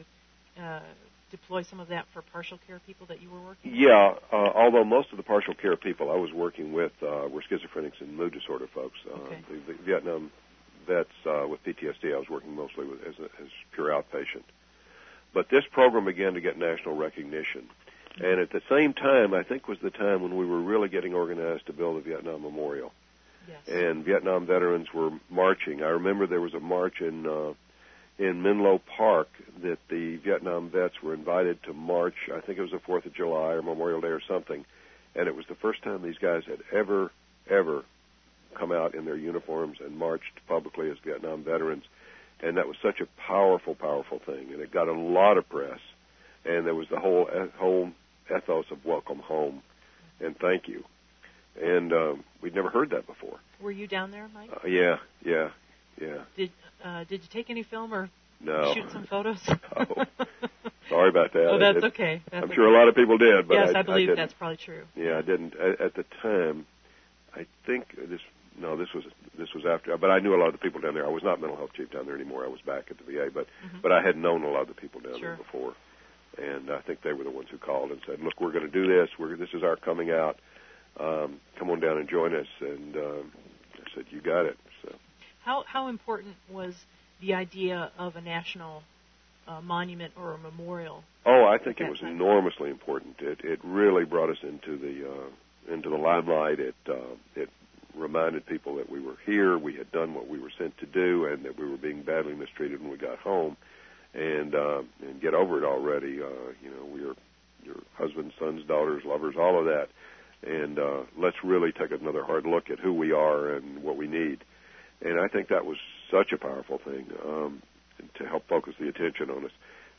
to uh, deploy some of that for partial care people that you were working with? Yeah, uh, although most of the partial care people I was working with uh, were schizophrenics and mood disorder folks. Uh, okay. the, the Vietnam vets uh, with P T S D I was working mostly with as, a, as pure outpatient. But this program began to get national recognition. Mm-hmm. And at the same time, I think was the time when we were really getting organized to build a Vietnam Memorial. Yes. And Vietnam veterans were marching. I remember there was a march in uh, in Menlo Park that the Vietnam vets were invited to march. I think it was the fourth of July or Memorial Day or something. And it was the first time these guys had ever, ever come out in their uniforms and marched publicly as Vietnam veterans. And that was such a powerful, powerful thing. And it got a lot of press. And there was the whole whole ethos of welcome home and thank you. And um, we'd never heard that before. Were you down there, Mike? Uh, yeah, yeah, yeah. Did uh, Did you take any film or no. shoot some photos? Oh, sorry about that. Oh, that's it, okay. That's I'm okay. sure a lot of people did, but yes, I, I believe I that's probably true. Yeah, I didn't at, at the time. I think this. No, this was this was after. But I knew a lot of the people down there. I was not mental health chief down there anymore. I was back at the V A, but mm-hmm. but I had known a lot of the people down sure. there before, and I think they were the ones who called and said, "Look, we're going to do this. We're this is our coming out. Um, come on down and join us." And um, I said, "You got it." So, how how important was the idea of a national uh, monument or a memorial? Oh, I think it was time? enormously important. It it really brought us into the uh, into the limelight. It uh, it reminded people that we were here, we had done what we were sent to do, and that we were being badly mistreated when we got home. And uh, and get over it already. Uh, you know, we are your husbands, sons, daughters, lovers, all of that. And uh, let's really take another hard look at who we are and what we need. And I think that was such a powerful thing um, to help focus the attention on us.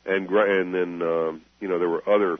and and then um, you know there were other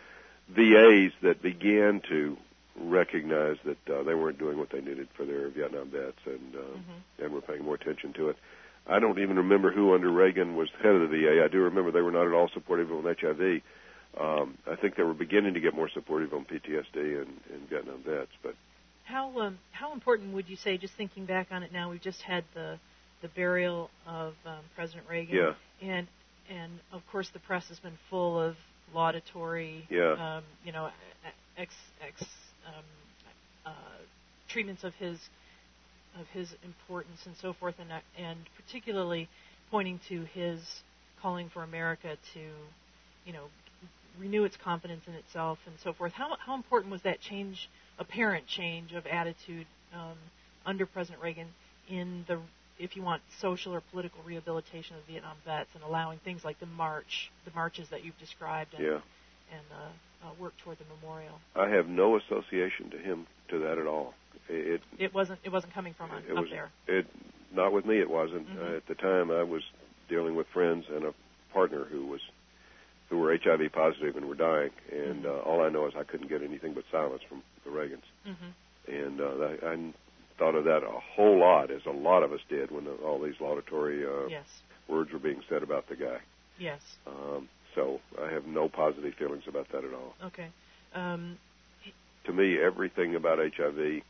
V As that began to recognize that uh, they weren't doing what they needed for their Vietnam vets, and uh, mm-hmm. and were paying more attention to it. I don't even remember who under Reagan was head of the V A. I do remember they were not at all supportive on H I V. Um, I think they were beginning to get more supportive on P T S D and, and Vietnam vets. But how um, how important would you say, just thinking back on it now, we've just had the the burial of um, President Reagan, yeah. and and of course the press has been full of laudatory, yeah. um, you know, ex, ex um, uh, treatments of his of his importance and so forth, and and particularly pointing to his calling for America to, you know, renew its confidence in itself and so forth. How how important was that change, apparent change of attitude um, under President Reagan in the, if you want, social or political rehabilitation of Vietnam vets, and allowing things like the march, the marches that you've described, and, yeah. and uh, uh, work toward the memorial? I have no association to him to that at all. It it wasn't it wasn't coming from it up was, there. It not with me. It wasn't. Mm-hmm. Uh, at the time, I was dealing with friends and a partner who was who were H I V positive and were dying, and mm-hmm. uh, all I know is I couldn't get anything but silence from the Reagans. Mm-hmm. And uh, I, I thought of that a whole lot, as a lot of us did, when the, all these laudatory uh, yes. words were being said about the guy. Yes. Um, so I have no positive feelings about that at all. Okay. Um, to me, everything about H I V,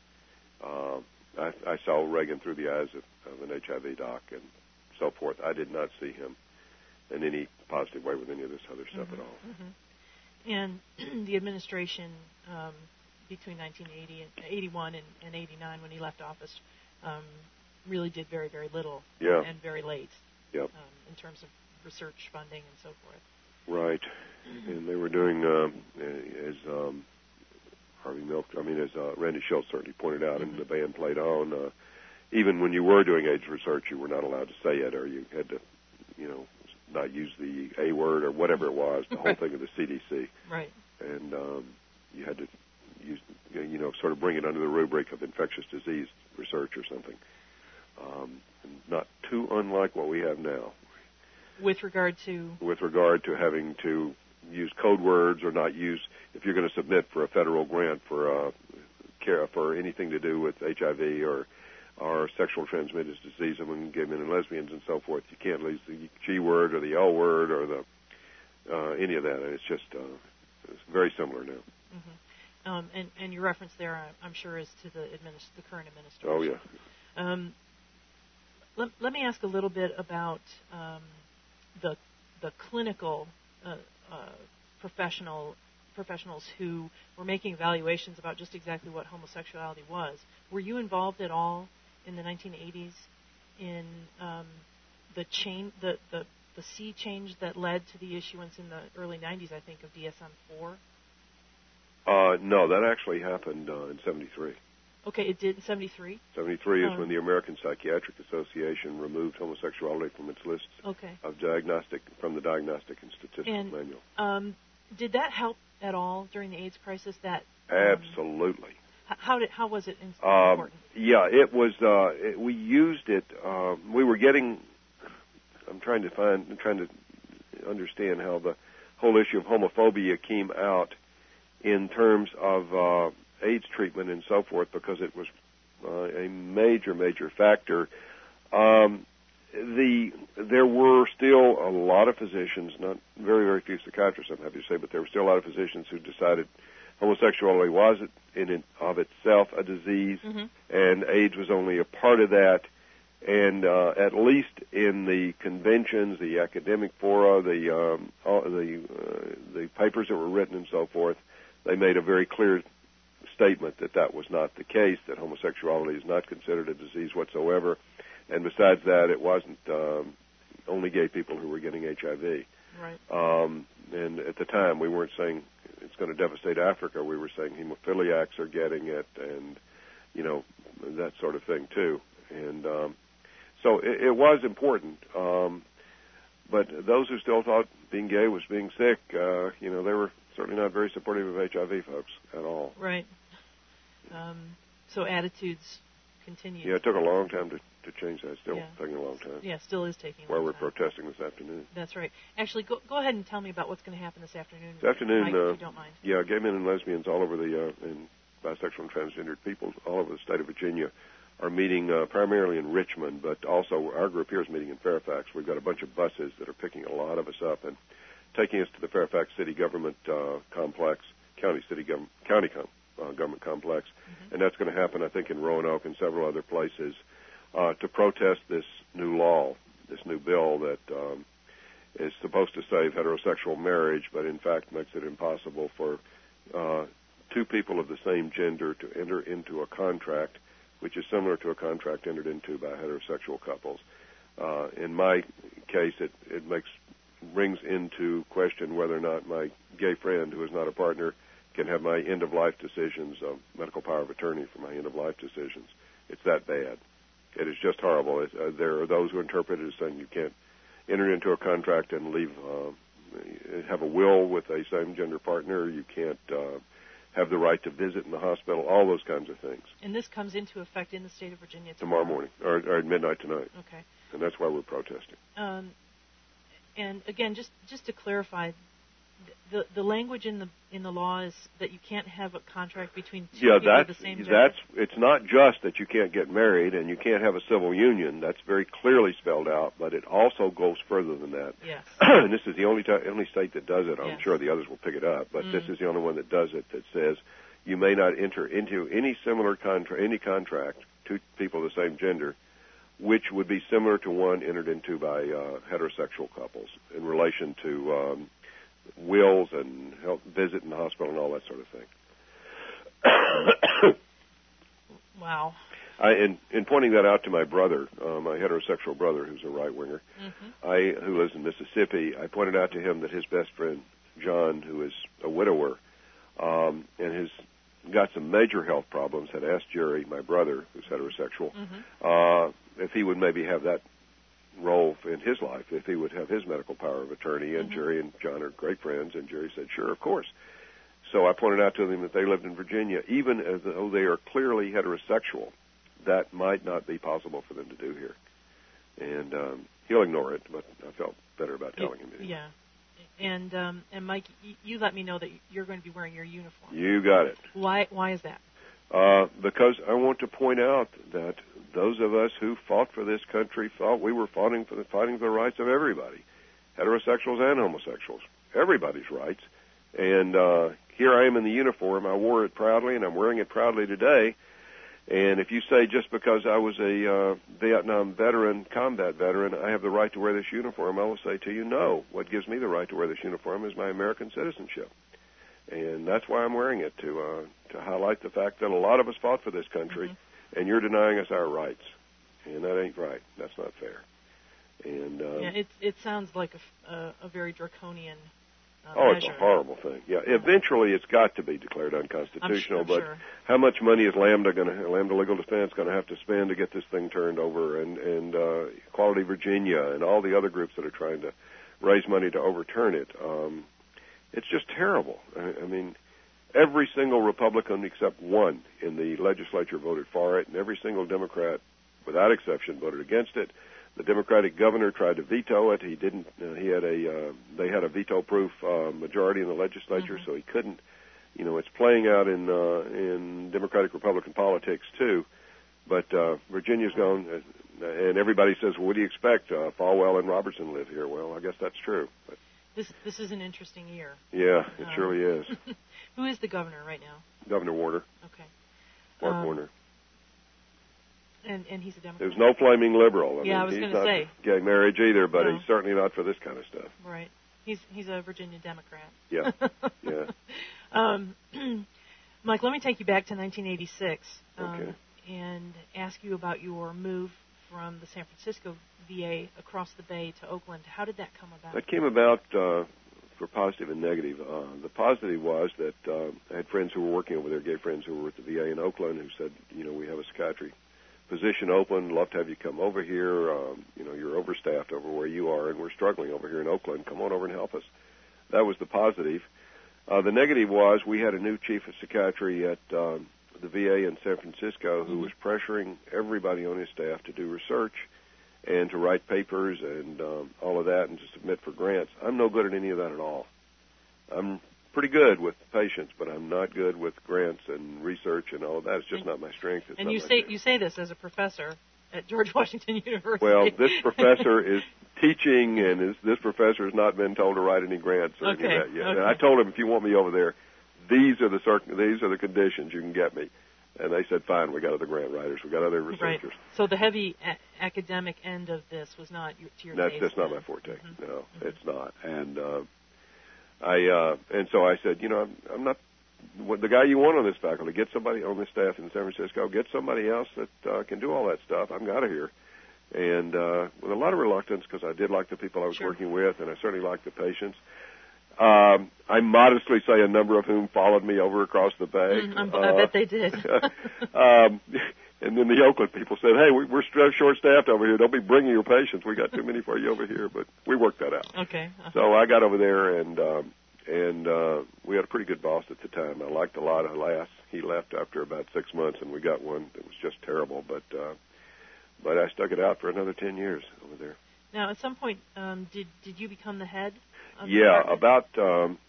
uh, I, I saw Reagan through the eyes of, of an H I V doc and so forth. I did not see him in any positive way with any of this other stuff mm-hmm. at all. Mm-hmm. And the administration um, between nineteen eighty and eighty-one and, and eighty-nine, when he left office, um, really did very, very little, yeah. and very late yep. um, in terms of research funding and so forth. Right. Mm-hmm. And they were doing, um, as um, Harvey Milk, I mean, as uh, Randy Schultz certainly pointed out, mm-hmm. and the band played on, uh, even when you were doing AIDS research, you were not allowed to say it, or you had to, you know, not use the A word or whatever it was, the whole right. thing of the C D C. Right. And um, you had to use, you know, sort of bring it under the rubric of infectious disease research or something. Um, not too unlike what we have now. With regard to? With regard to having to use code words or not use, if you're going to submit for a federal grant for uh, care for anything to do with H I V or or sexual transmitted disease among gay men and lesbians and so forth, you can't use the G word or the L word or the uh, any of that. It's just uh, it's very similar now. Mm-hmm. Um, and, and your reference there, I'm sure, is to the administ- the current administration. Oh yeah. Um, let, let me ask a little bit about um, the the clinical uh, uh, professional professionals who were making evaluations about just exactly what homosexuality was. Were you involved at all in the nineteen eighties in um, the chain, the, the the sea change that led to the issuance in the early nineties, I think, of D S M four? Uh, no, that actually happened uh, in seventy-three. Okay, it did in seventy-three? seventy-three is um, when the American Psychiatric Association removed homosexuality from its list okay. of diagnostic, from the Diagnostic and Statistical and, Manual. Um, did that help at all during the AIDS crisis? That um, Absolutely. How did how was it in, um, important? Yeah, it was. Uh, it, we used it. Uh, we were getting. I'm trying to find. I'm trying to understand how the whole issue of homophobia came out in terms of uh, AIDS treatment and so forth, because it was uh, a major, major factor. Um, the there were still a lot of physicians, not very, very few psychiatrists, I'm happy to say, but there were still a lot of physicians who decided homosexuality was in and of itself a disease, mm-hmm. and AIDS was only a part of that. And uh, at least in the conventions, the academic fora, the um, all, the uh, the papers that were written and so forth, they made a very clear statement that that was not the case, that homosexuality is not considered a disease whatsoever. And besides that, it wasn't um, only gay people who were getting H I V. Right. Um, and at the time, we weren't saying it's going to devastate Africa. We were saying hemophiliacs are getting it, and you know, that sort of thing too. And um, so it, it was important. Um, but those who still thought being gay was being sick, uh, you know, they were certainly not very supportive of H I V folks at all. Right. Um, so attitudes continued. Yeah, it took a long time to, to change that. It's still yeah. taking a long time. Yeah, still is taking a Why long we're time. protesting this afternoon. That's right. Actually, go go ahead and tell me about what's going to happen this afternoon. This afternoon, Mike, uh, if you don't mind. Yeah, gay men and lesbians all over the, uh, and bisexual and transgendered people all over the state of Virginia are meeting uh, primarily in Richmond, but also our group here is meeting in Fairfax. We've got a bunch of buses that are picking a lot of us up and taking us to the Fairfax City Government uh, Complex, County City Gov- County com- uh, Government Complex, mm-hmm. and that's going to happen, I think, in Roanoke and several other places uh, to protest this new law, this new bill that um, is supposed to save heterosexual marriage, but in fact makes it impossible for uh, two people of the same gender to enter into a contract, which is similar to a contract entered into by heterosexual couples. Uh, in my case, it, it makes brings into question whether or not my gay friend, who is not a partner, can have my end-of-life decisions, uh, medical power of attorney for my end-of-life decisions. It's that bad. It is just horrible. It, uh, there are those who interpret it as saying you can't enter into a contract and leave, uh, have a will with a same-gender partner. You can't uh, have the right to visit in the hospital, all those kinds of things. And this comes into effect in the state of Virginia tomorrow, tomorrow morning, or, or at midnight tonight. Okay. And that's why we're protesting. Um, and again, just just to clarify, the the language in the in the law is that you can't have a contract between two yeah, people that's, of the same gender. that's it's not just that you can't get married and you can't have a civil union. That's very clearly spelled out, but it also goes further than that. Yes. And this is the only t- only state that does it. I'm yes. sure the others will pick it up, but mm. this is the only one that does it. That says you may not enter into any similar contract, any contract, two people of the same gender, which would be similar to one entered into by uh, heterosexual couples in relation to um, wills and help visit in the hospital and all that sort of thing. Wow. I, in, in pointing that out to my brother, uh, my heterosexual brother, who's a right-winger, mm-hmm. I, who lives in Mississippi, I pointed out to him that his best friend, John, who is a widower, um, and has got some major health problems, had asked Jerry, my brother, who's heterosexual, mm-hmm. uh, if he would maybe have that role in his life, if he would have his medical power of attorney. And mm-hmm. Jerry and John are great friends, and Jerry said, sure, of course. So I pointed out to them that they lived in Virginia, even as though they are clearly heterosexual, that might not be possible for them to do here. And um, he'll ignore it, but I felt better about telling him. Yeah. And um, and Mike, you, you let me know that you're going to be wearing your uniform. You got it. Why? Why is that? Uh, because I want to point out that those of us who fought for this country thought we were fighting for the, fighting for the rights of everybody, heterosexuals and homosexuals, everybody's rights. And uh, here I am in the uniform. I wore it proudly, and I'm wearing it proudly today. And if you say just because I was a uh, Vietnam veteran, combat veteran, I have the right to wear this uniform, I will say to you, no. What gives me the right to wear this uniform is my American citizenship. And that's why I'm wearing it, to uh, to highlight the fact that a lot of us fought for this country, mm-hmm. and you're denying us our rights. And that ain't right. That's not fair. And um, yeah, it it sounds like a, a, a very draconian uh, oh, measure. It's a horrible thing. Yeah, eventually it's got to be declared unconstitutional. I'm, I'm but sure. how much money is Lambda going to Lambda Legal Defense going to have to spend to get this thing turned over? And and uh, Equality Virginia and all the other groups that are trying to raise money to overturn it. Um, It's just terrible. I mean, every single Republican except one in the legislature voted for it, and every single Democrat, without exception, voted against it. The Democratic governor tried to veto it. He didn't. Uh, he had a. Uh, they had a veto-proof uh, majority in the legislature, mm-hmm. so he couldn't. You know, it's playing out in uh, in Democratic-Republican politics too. But uh, Virginia's gone, and everybody says, "Well, what do you expect? Uh, Falwell and Robertson live here." Well, I guess that's true. But This this is an interesting year. Yeah, it um, surely is. Who is the governor right now? Governor Warner. Okay. Mark um, Warner. And and he's a Democrat. There's no flaming liberal. I yeah, mean, I was going to say. Gay marriage either, but no. he's certainly not for this kind of stuff. Right. He's he's a Virginia Democrat. Yeah. Yeah. um, Mike, let me take you back to nineteen eighty-six um, okay. and ask you about your move from the San Francisco V A across the bay to Oakland. How did that come about? That came about uh, for positive and negative. Uh, the positive was that uh, I had friends who were working over there, gay friends who were at the V A in Oakland, who said, you know, we have a psychiatry position open. Love to have you come over here. Um, you know, you're overstaffed over where you are, and we're struggling over here in Oakland. Come on over and help us. That was the positive. Uh, the negative was we had a new chief of psychiatry at um, the V A in San Francisco who was pressuring everybody on his staff to do research and to write papers and um, all of that and to submit for grants. I'm no good at any of that at all. I'm pretty good with patients, but I'm not good with grants and research and all of that. It's just and, not my strength. It's and you say strength. you say this as a professor at George Washington University. Well, this professor is teaching, and is, this professor has not been told to write any grants or okay. any of that yet. Okay. And I told him, if you want me over there, these are the circ- these are the conditions you can get me. And they said, fine, we got other grant writers, we got other researchers. Right. So the heavy a- academic end of this was not your, to your That's taste. that's not then. my forte. Mm-hmm. No, mm-hmm. it's not. And uh, I uh, and so I said, you know, I'm, I'm not what, the guy you want on this faculty. Get somebody on this staff in San Francisco. Get somebody else that uh, can do all that stuff. I'm out of here. And uh, with a lot of reluctance, because I did like the people I was sure. working with, and I certainly liked the patients. Um, I modestly say a number of whom followed me over across the bay. Mm, uh, I bet they did. um, and then the Oakland people said, hey, we, we're short-staffed over here. Don't be bringing your patients. We got too many for you over here. But we worked that out. Okay. Uh-huh. So I got over there, and um, and uh, we had a pretty good boss at the time. I liked a lot of Lass. He left after about six months, and we got one that was just terrible. But uh, but I stuck it out for another ten years over there. Now, at some point, um, did did you become the head? Of yeah, the about um,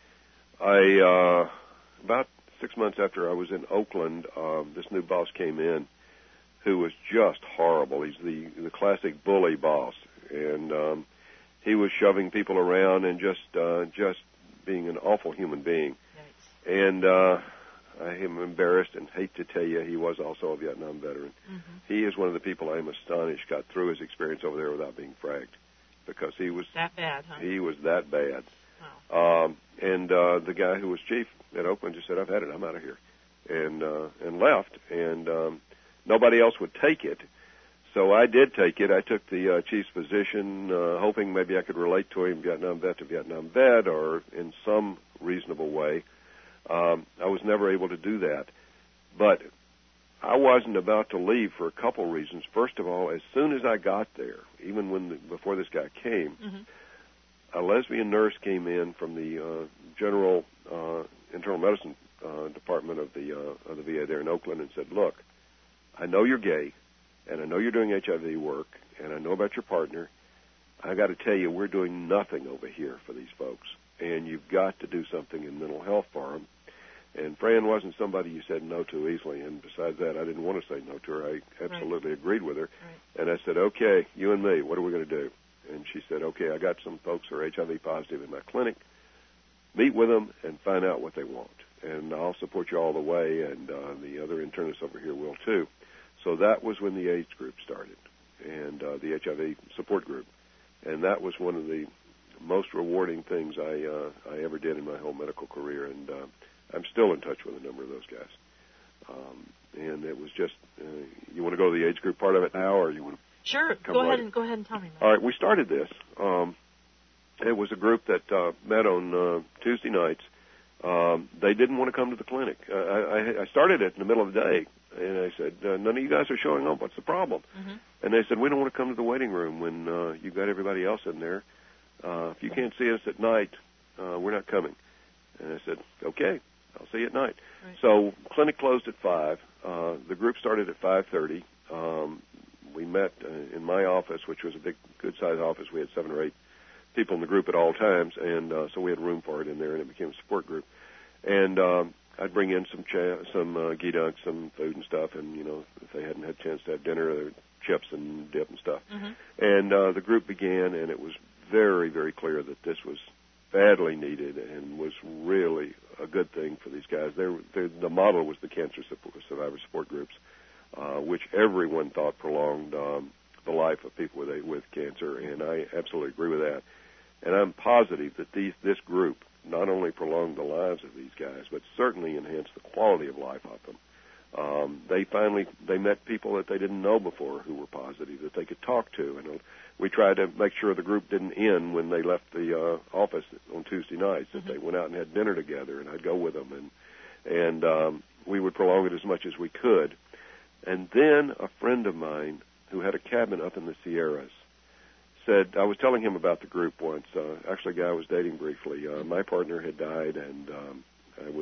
I uh, about six months after I was in Oakland, um, this new boss came in, who was just horrible. He's the the classic bully boss, and um, he was shoving people around and just uh, just being an awful human being. Nice. And uh, I am embarrassed and hate to tell you, he was also a Vietnam veteran. Mm-hmm. He is one of the people I am astonished got through his experience over there without being fragged, because he was that bad, huh? He was that bad. Wow. Um, and uh, the guy who was chief at Oakland just said, "I've had it. I'm out of here," and uh, and left. And um, nobody else would take it, so I did take it. I took the uh, chief's position, uh, hoping maybe I could relate to him, Vietnam vet to Vietnam vet, or in some reasonable way. Um, I was never able to do that, but I wasn't about to leave for a couple reasons. First of all, as soon as I got there, even when the, before this guy came, mm-hmm. a lesbian nurse came in from the uh, general uh, internal medicine uh, department of the uh, of the V A there in Oakland and said, "Look, I know you're gay, and I know you're doing H I V work, and I know about your partner. I got to tell you, we're doing nothing over here for these folks, and you've got to do something in mental health for them." And Fran wasn't somebody you said no to easily, and besides that, I didn't want to say no to her. I absolutely right. agreed with her. Right. And I said, "Okay, you and me, what are we going to do?" And she said, "Okay, I got some folks who are H I V positive in my clinic. Meet with them and find out what they want. And I'll support you all the way, and uh, the other internists over here will too." So that was when the AIDS group started, and uh, the H I V support group. And that was one of the most rewarding things I uh, I ever did in my whole medical career. And uh, I'm still in touch with a number of those guys. Um, and it was just, uh, you want to go to the AIDS group part of it now, or you want to Sure. come go right ahead in? and go ahead and tell me. About All right, we started this. Um, it was a group that uh, met on uh, Tuesday nights. Um, they didn't want to come to the clinic. Uh, I, I started it in the middle of the day, and I said, uh, "None of you guys are showing up. What's the problem?" Mm-hmm. And they said, "We don't want to come to the waiting room when uh, you've got everybody else in there. Uh, if you can't see us at night, uh, we're not coming." And I said, "Okay, I'll see you at night." Right. So clinic closed at five. Uh, the group started at five thirty. Um, we met uh, in my office, which was a big, good-sized office. We had seven or eight people in the group at all times, and uh, so we had room for it in there, and it became a support group. And um, I'd bring in some cha- some uh, geedunk, some food and stuff, and, you know, if they hadn't had a chance to have dinner, there were chips and dip and stuff. Mm-hmm. And uh, the group began, and it was very, very clear that this was badly needed and was really a good thing for these guys. They're, they're, the model was the cancer support, survivor support groups, uh, which everyone thought prolonged um, the life of people with with cancer, and I absolutely agree with that. And I'm positive that these, this group not only prolonged the lives of these guys, but certainly enhanced the quality of life of them. Um, they finally they met people that they didn't know before who were positive that they could talk to, and we tried to make sure the group didn't end when they left the uh, office on Tuesday nights. That mm-hmm. they went out and had dinner together, and I'd go with them, and and um, we would prolong it as much as we could. And then a friend of mine who had a cabin up in the Sierras said, I was telling him about the group once. Uh, actually, a guy I was dating briefly. Uh, my partner had died, and um, I was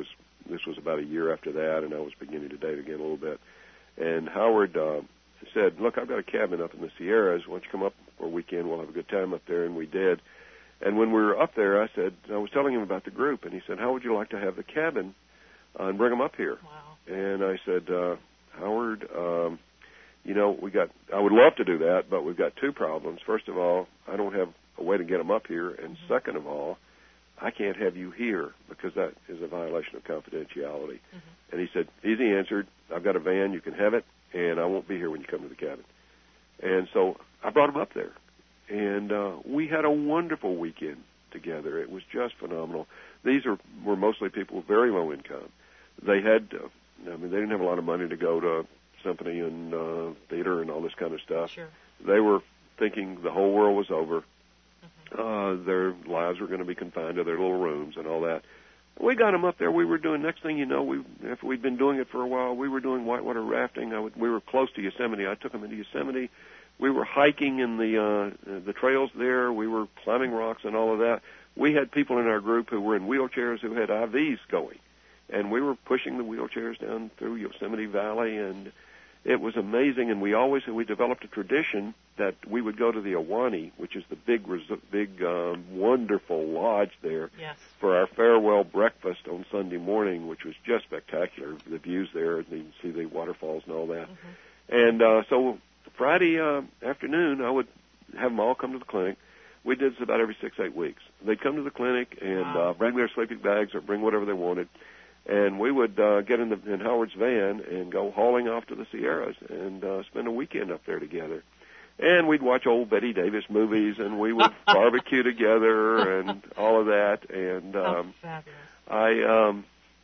this was about a year after that, and I was beginning to date again a little bit. And Howard uh, said, look, I've got a cabin up in the Sierras. Why don't you come up for a weekend? We'll have a good time up there. And we did. And when we were up there, I said, I was telling him about the group, and he said, how would you like to have the cabin uh, and bring them up here? Wow. And I said, uh, Howard, um, you know, we got, I would love to do that, but we've got two problems. First of all, I don't have a way to get them up here. And mm-hmm. second of all, I can't have you here because that is a violation of confidentiality. Mm-hmm. And he said, easy answered, I've got a van, you can have it, and I won't be here when you come to the cabin. And so I brought him up there. And uh, we had a wonderful weekend together. It was just phenomenal. These are, were mostly people with very low income. They had, uh, I mean, they didn't have a lot of money to go to symphony and uh, theater and all this kind of stuff. Sure. They were thinking the whole world was over. Mm-hmm. Uh, their lives were going to be confined to their little rooms and all that. We got them up there. We were doing, next thing you know, we after we'd been doing it for a while, we were doing whitewater rafting. I would, we were close to Yosemite. I took them into Yosemite. We were hiking in the uh, the trails there. We were climbing rocks and all of that. We had people in our group who were in wheelchairs who had I Vs going, and we were pushing the wheelchairs down through Yosemite Valley, and it was amazing. And we always we developed a tradition that we would go to the Ahwahnee, which is the big, big, um, wonderful lodge there, yes. for our farewell breakfast on Sunday morning, which was just spectacular. The views there, and you can see the waterfalls and all that. Mm-hmm. And uh, so Friday uh, afternoon, I would have them all come to the clinic. We did this about every six, eight weeks. They'd come to the clinic and wow. uh, bring their sleeping bags or bring whatever they wanted. And we would uh, get in, the, in Howard's van and go hauling off to the Sierras and uh, spend a weekend up there together. And we'd watch old Betty Davis movies, and we would barbecue together and all of that. And um, oh, fabulous. I, um,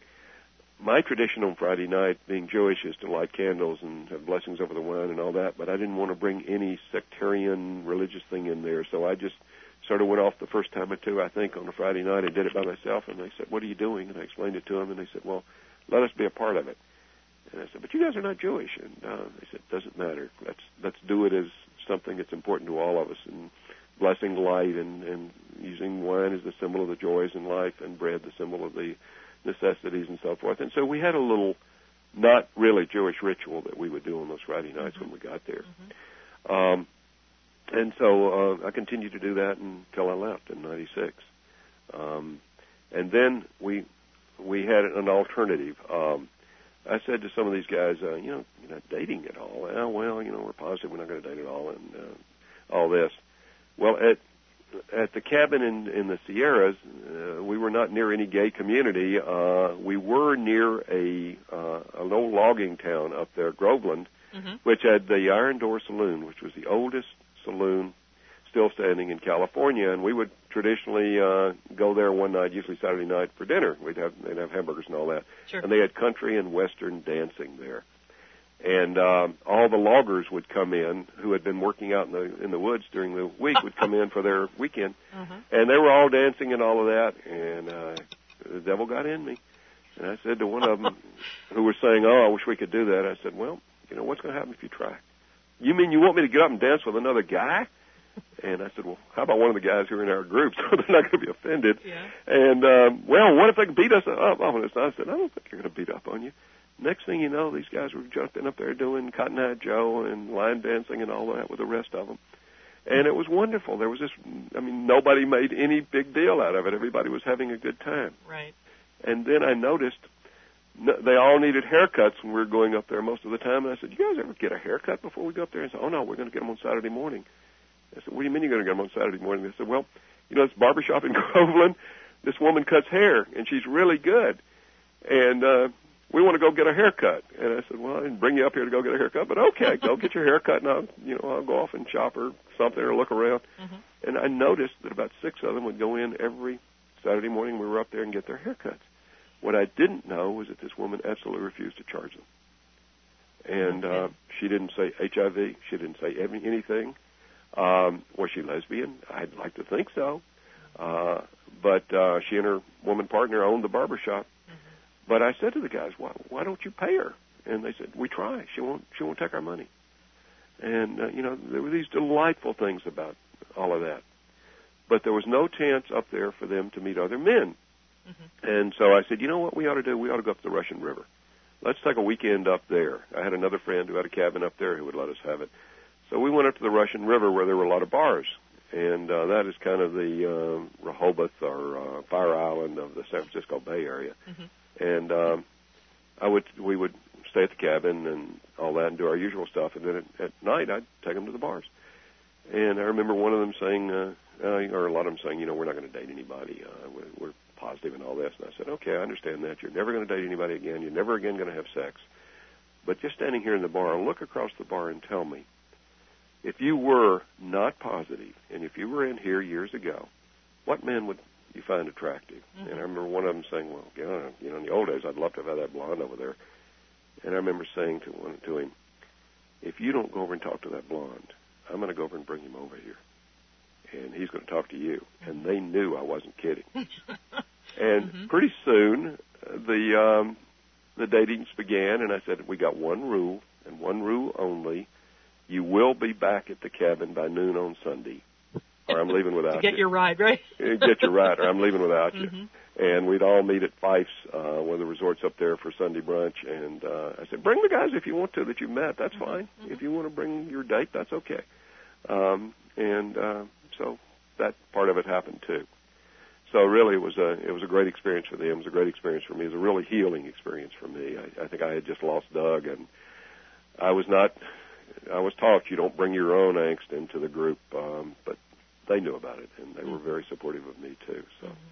my tradition on Friday night, being Jewish, is to light candles and have blessings over the wine and all that. But I didn't want to bring any sectarian religious thing in there, so I just sort of went off the first time or two, I think, on a Friday night and did it by myself. And they said, what are you doing? And I explained it to them, and they said, well, let us be a part of it. And I said, but you guys are not Jewish. And uh, they said, doesn't matter. Let's let's do it as something that's important to all of us, and blessing light and, and using wine as the symbol of the joys in life and bread, the symbol of the necessities and so forth. And so we had a little not really Jewish ritual that we would do on those Friday nights mm-hmm. when we got there. Mm-hmm. Um, and so uh, I continued to do that until I left in ninety-six. Um, and then we we had an alternative. Um, I said to some of these guys, uh, you know, you're not dating at all. Oh, well, you know, we're positive we're not going to date at all and uh, all this. Well, at at the cabin in, in the Sierras, uh, we were not near any gay community. Uh, we were near a uh, an old logging town up there, Groveland, mm-hmm. which had the Iron Door Saloon, which was the oldest saloon still standing in California. And we would traditionally uh, go there one night, usually Saturday night, for dinner. We'd have they'd have hamburgers and all that. Sure. And they had country and western dancing there. And um, all the loggers would come in who had been working out in the in the woods during the week would come in for their weekend, uh-huh. and they were all dancing and all of that. And uh, the devil got in me, and I said to one of them who was saying, "Oh, I wish we could do that." I said, "Well, you know what's going to happen if you try? You mean you want me to get up and dance with another guy?" And I said, "Well, how about one of the guys who are in our group, so they're not going to be offended?" Yeah. And um, well, what if they can beat us up on us? I said, "I don't think they're going to beat up on you." Next thing you know, these guys were jumping up there doing Cotton Eye Joe and line dancing and all that with the rest of them. And it was wonderful. There was this, I mean, nobody made any big deal out of it. Everybody was having a good time. Right. And then I noticed they all needed haircuts when we were going up there most of the time. And I said, you guys ever get a haircut before we go up there? And I said, oh, no, we're going to get them on Saturday morning. I said, what do you mean you're going to get them on Saturday morning? They said, well, you know, this barbershop in Groveland, this woman cuts hair, and she's really good. And, uh, we want to go get a haircut. And I said, well, I didn't bring you up here to go get a haircut, but okay, go get your haircut, and I'll, you know, I'll go off and shop or something or look around. Mm-hmm. And I noticed that about six of them would go in every Saturday morning. We were up there and get their haircuts. What I didn't know was that this woman absolutely refused to charge them. And okay. uh, she didn't say H I V. She didn't say any, anything. Um, was she lesbian? I'd like to think so. Uh, but uh, she and her woman partner owned the barbershop. But I said to the guys, why, why don't you pay her? And they said, we try. She won't she won't take our money. And, uh, you know, there were these delightful things about all of that. But there was no chance up there for them to meet other men. Mm-hmm. And so I said, you know what we ought to do? We ought to go up the Russian River. Let's take a weekend up there. I had another friend who had a cabin up there who would let us have it. So we went up to the Russian River where there were a lot of bars. And uh, that is kind of the uh, Rehoboth or uh, Fire Island of the San Francisco Bay Area. Mm-hmm. And um, I would, we would stay at the cabin and all that and do our usual stuff. And then at, at night, I'd take them to the bars. And I remember one of them saying, uh, uh, or a lot of them saying, you know, we're not going to date anybody. Uh, we're, we're positive and all this. And I said, okay, I understand that. You're never going to date anybody again. You're never again going to have sex. But just standing here in the bar, look across the bar and tell me, if you were not positive and if you were in here years ago, what man would you find attractive? Mm-hmm. And I remember one of them saying, well, you know, you know, in the old days, I'd love to have had that blonde over there. And I remember saying to one to him, if you don't go over and talk to that blonde, I'm going to go over and bring him over here, and he's going to talk to you. And they knew I wasn't kidding. And mm-hmm. pretty soon, the um, the datings began, and I said, we got one rule, and one rule only. You will be back at the cabin by noon on Sunday, or I'm leaving without you. To get you. your ride, right? Get your ride, or I'm leaving without mm-hmm. you. And we'd all meet at Fife's, uh, one of the resorts up there for Sunday brunch. And uh, I said, bring the guys if you want to that you met. That's fine. Mm-hmm. If you want to bring your date, that's okay. Um, and uh, so that part of it happened too. So really, it was a it was a great experience for them. It was a great experience for me. It was a really healing experience for me. I, I think I had just lost Doug, and I was not. I was taught you don't bring your own angst into the group, um, but they knew about it, and they were very supportive of me too. So. Mm-hmm.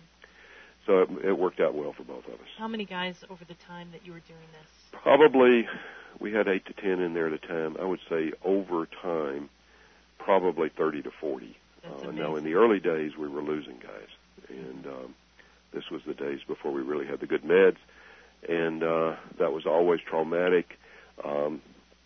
So it, it worked out well for both of us. How many guys over the time that you were doing this? Probably, we had eight to ten in there at a time. I would say over time, probably thirty to forty. That's uh, amazing. Now, in the early days, we were losing guys. And um, this was the days before we really had the good meds. And uh, that was always traumatic. Um,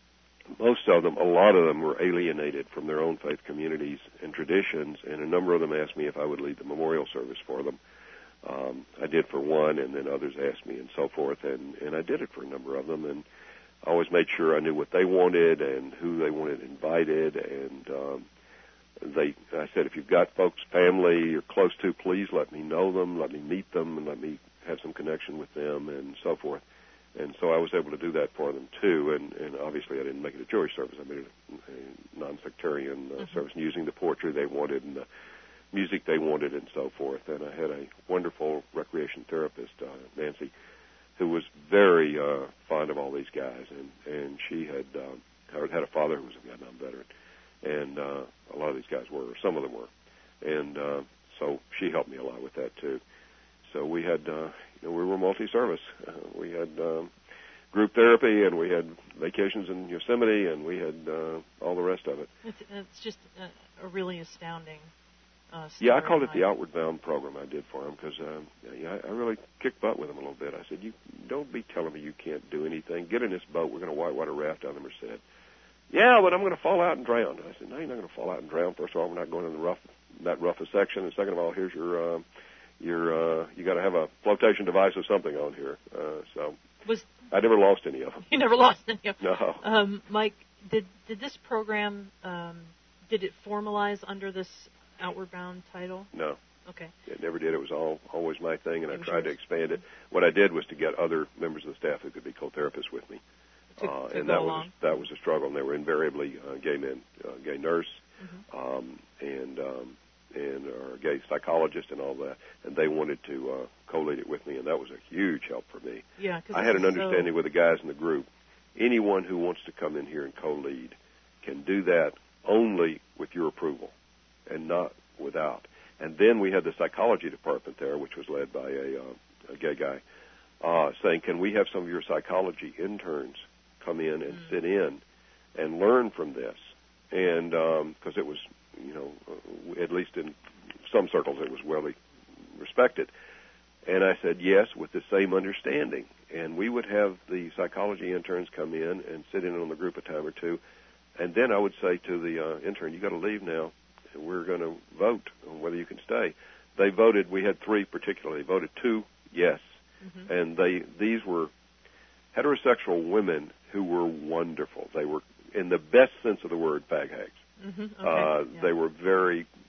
most of them, a lot of them were alienated from their own faith communities and traditions. And a number of them asked me if I would lead the memorial service for them. Um, I did for one, and then others asked me, and so forth, and, and I did it for a number of them, and I always made sure I knew what they wanted and who they wanted invited, and um, they. I said, if you've got folks, family you're close to, please let me know them, let me meet them, and let me have some connection with them, and so forth. And so I was able to do that for them, too, and, and obviously I didn't make it a Jewish service. I made it a, a non-sectarian uh, mm-hmm. service, using the poetry they wanted and the music they wanted and so forth. And I had a wonderful recreation therapist, uh, Nancy, who was very uh, fond of all these guys. And, and she had uh, had a father who was a Vietnam veteran. And uh, a lot of these guys were, or some of them were. And uh, so she helped me a lot with that, too. So we had, uh, you know, we were multi-service. Uh, we had um, group therapy, and we had vacations in Yosemite, and we had uh, all the rest of it. It's, it's just a, a really astounding Uh, yeah, I called it the Outward Bound program I did for them because um, yeah, I really kicked butt with them a little bit. I said, you don't be telling me you can't do anything. Get in this boat. We're going to whitewater raft down the Merced. Yeah, but I'm going to fall out and drown. I said, no, you're not going to fall out and drown. First of all, we're not going in the rough, that roughest section. And second of all, here's your, uh, your uh, you got to have a flotation device or something on here. Uh, so was I never lost any of them. You never lost any of them? No. Um, Mike, did, did this program, um, did it formalize under this Outward Bound title? No. Okay. It never did. It was all always my thing, and I tried yours. to expand it. What I did was to get other members of the staff who could be co-therapists with me, to, uh, to and go that along. was that was a struggle. And they were invariably uh, gay men, uh, gay nurse, mm-hmm. um, and um, and or a gay psychologist, and all that. And they wanted to uh, co-lead it with me, and that was a huge help for me. Yeah, I had an understanding so... with the guys in the group. Anyone who wants to come in here and co-lead can do that only with your approval, and not without. And then we had the psychology department there, which was led by a, uh, a gay guy, uh, saying, can we have some of your psychology interns come in and mm. sit in and learn from this? And because um, it was, you know, uh, at least in some circles it was well respected. And I said, yes, with the same understanding. And we would have the psychology interns come in and sit in on the group a time or two. And then I would say to the uh, intern, you got to leave now. We're going to vote on whether you can stay. They voted. We had three particularly. They voted two yes, mm-hmm. and they these were heterosexual women who were wonderful. They were, in the best sense of the word, fag hags. Mm-hmm. Okay. Uh, yeah. They were very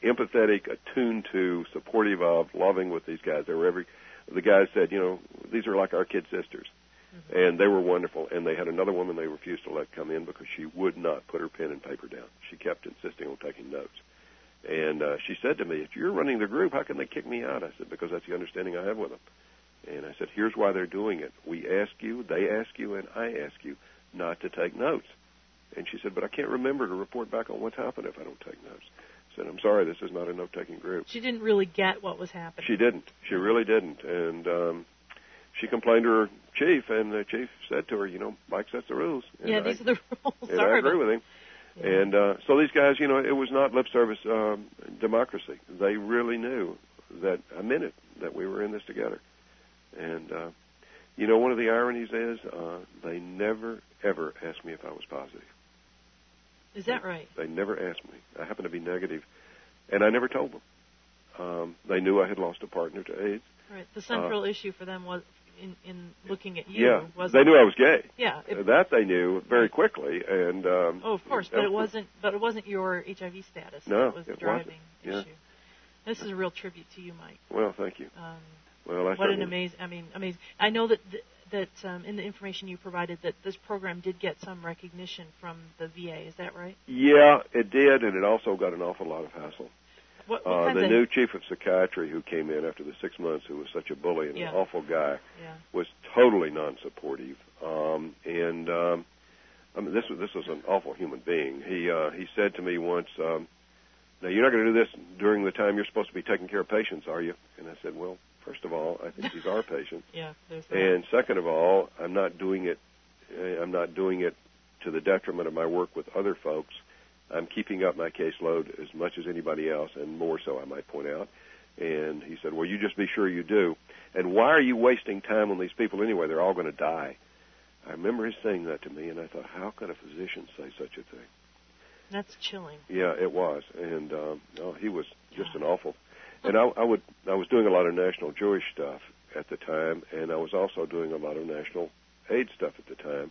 empathetic, attuned to, supportive of, loving with these guys. They were every, the guys said, you know, these are like our kid sisters. Mm-hmm. And they were wonderful. And they had another woman they refused to let come in because she would not put her pen and paper down. She kept insisting on taking notes. And uh, she said to me, if you're running the group, how can they kick me out? I said, because that's the understanding I have with them. And I said, here's why they're doing it. We ask you, they ask you, and I ask you not to take notes. And she said, but I can't remember to report back on what's happened if I don't take notes. I said, I'm sorry, this is not a note-taking group. She didn't really get what was happening. She didn't. She really didn't. And um, she complained to her chief, and the chief said to her, you know, Mike sets the rules. And yeah, I, these are the rules. And sorry I agree with him. Yeah. And uh, so these guys, you know, it was not lip service um, democracy. They really knew that I meant it, that we were in this together. And, uh, you know, one of the ironies is uh, they never, ever asked me if I was positive. Is that right? They never asked me. I happened to be negative, and I never told them. Um, they knew I had lost a partner to AIDS. Right. The central uh, issue for them was in, in looking at you. Yeah, wasn't they knew I was gay. Yeah, it, that they knew very quickly. And um, oh, of course, but it wasn't. But it wasn't your H I V status. No, that was the it driving wasn't. issue. Yeah. This is a real tribute to you, Mike. Well, thank you. Um, well, I what an amazing. I mean, amazing. I know that. Th- that um, in the information you provided that this program did get some recognition from the V A. Is that right? Yeah, it did, and it also got an awful lot of hassle. What, what uh, the of... new chief of psychiatry who came in after the six months, who was such a bully and yeah. an awful guy, yeah. was totally non-supportive. Um, and um, I mean, this was this was an awful human being. He uh, he said to me once, um, "Now you're not going to do this during the time you're supposed to be taking care of patients, are you?" And I said, "Well, first of all, I think these are patients. yeah, there's that. And second of all, I'm not doing it. I'm not doing it to the detriment of my work with other folks. I'm keeping up my caseload as much as anybody else, and more so, I might point out." And he said, "Well, you just be sure you do. And why are you wasting time on these people anyway? They're all going to die." I remember his saying that to me, and I thought, how could a physician say such a thing? That's chilling. Yeah, it was. And um, oh, he was just an awful. And I, I would, I was doing a lot of national Jewish stuff at the time, and I was also doing a lot of national AIDS stuff at the time.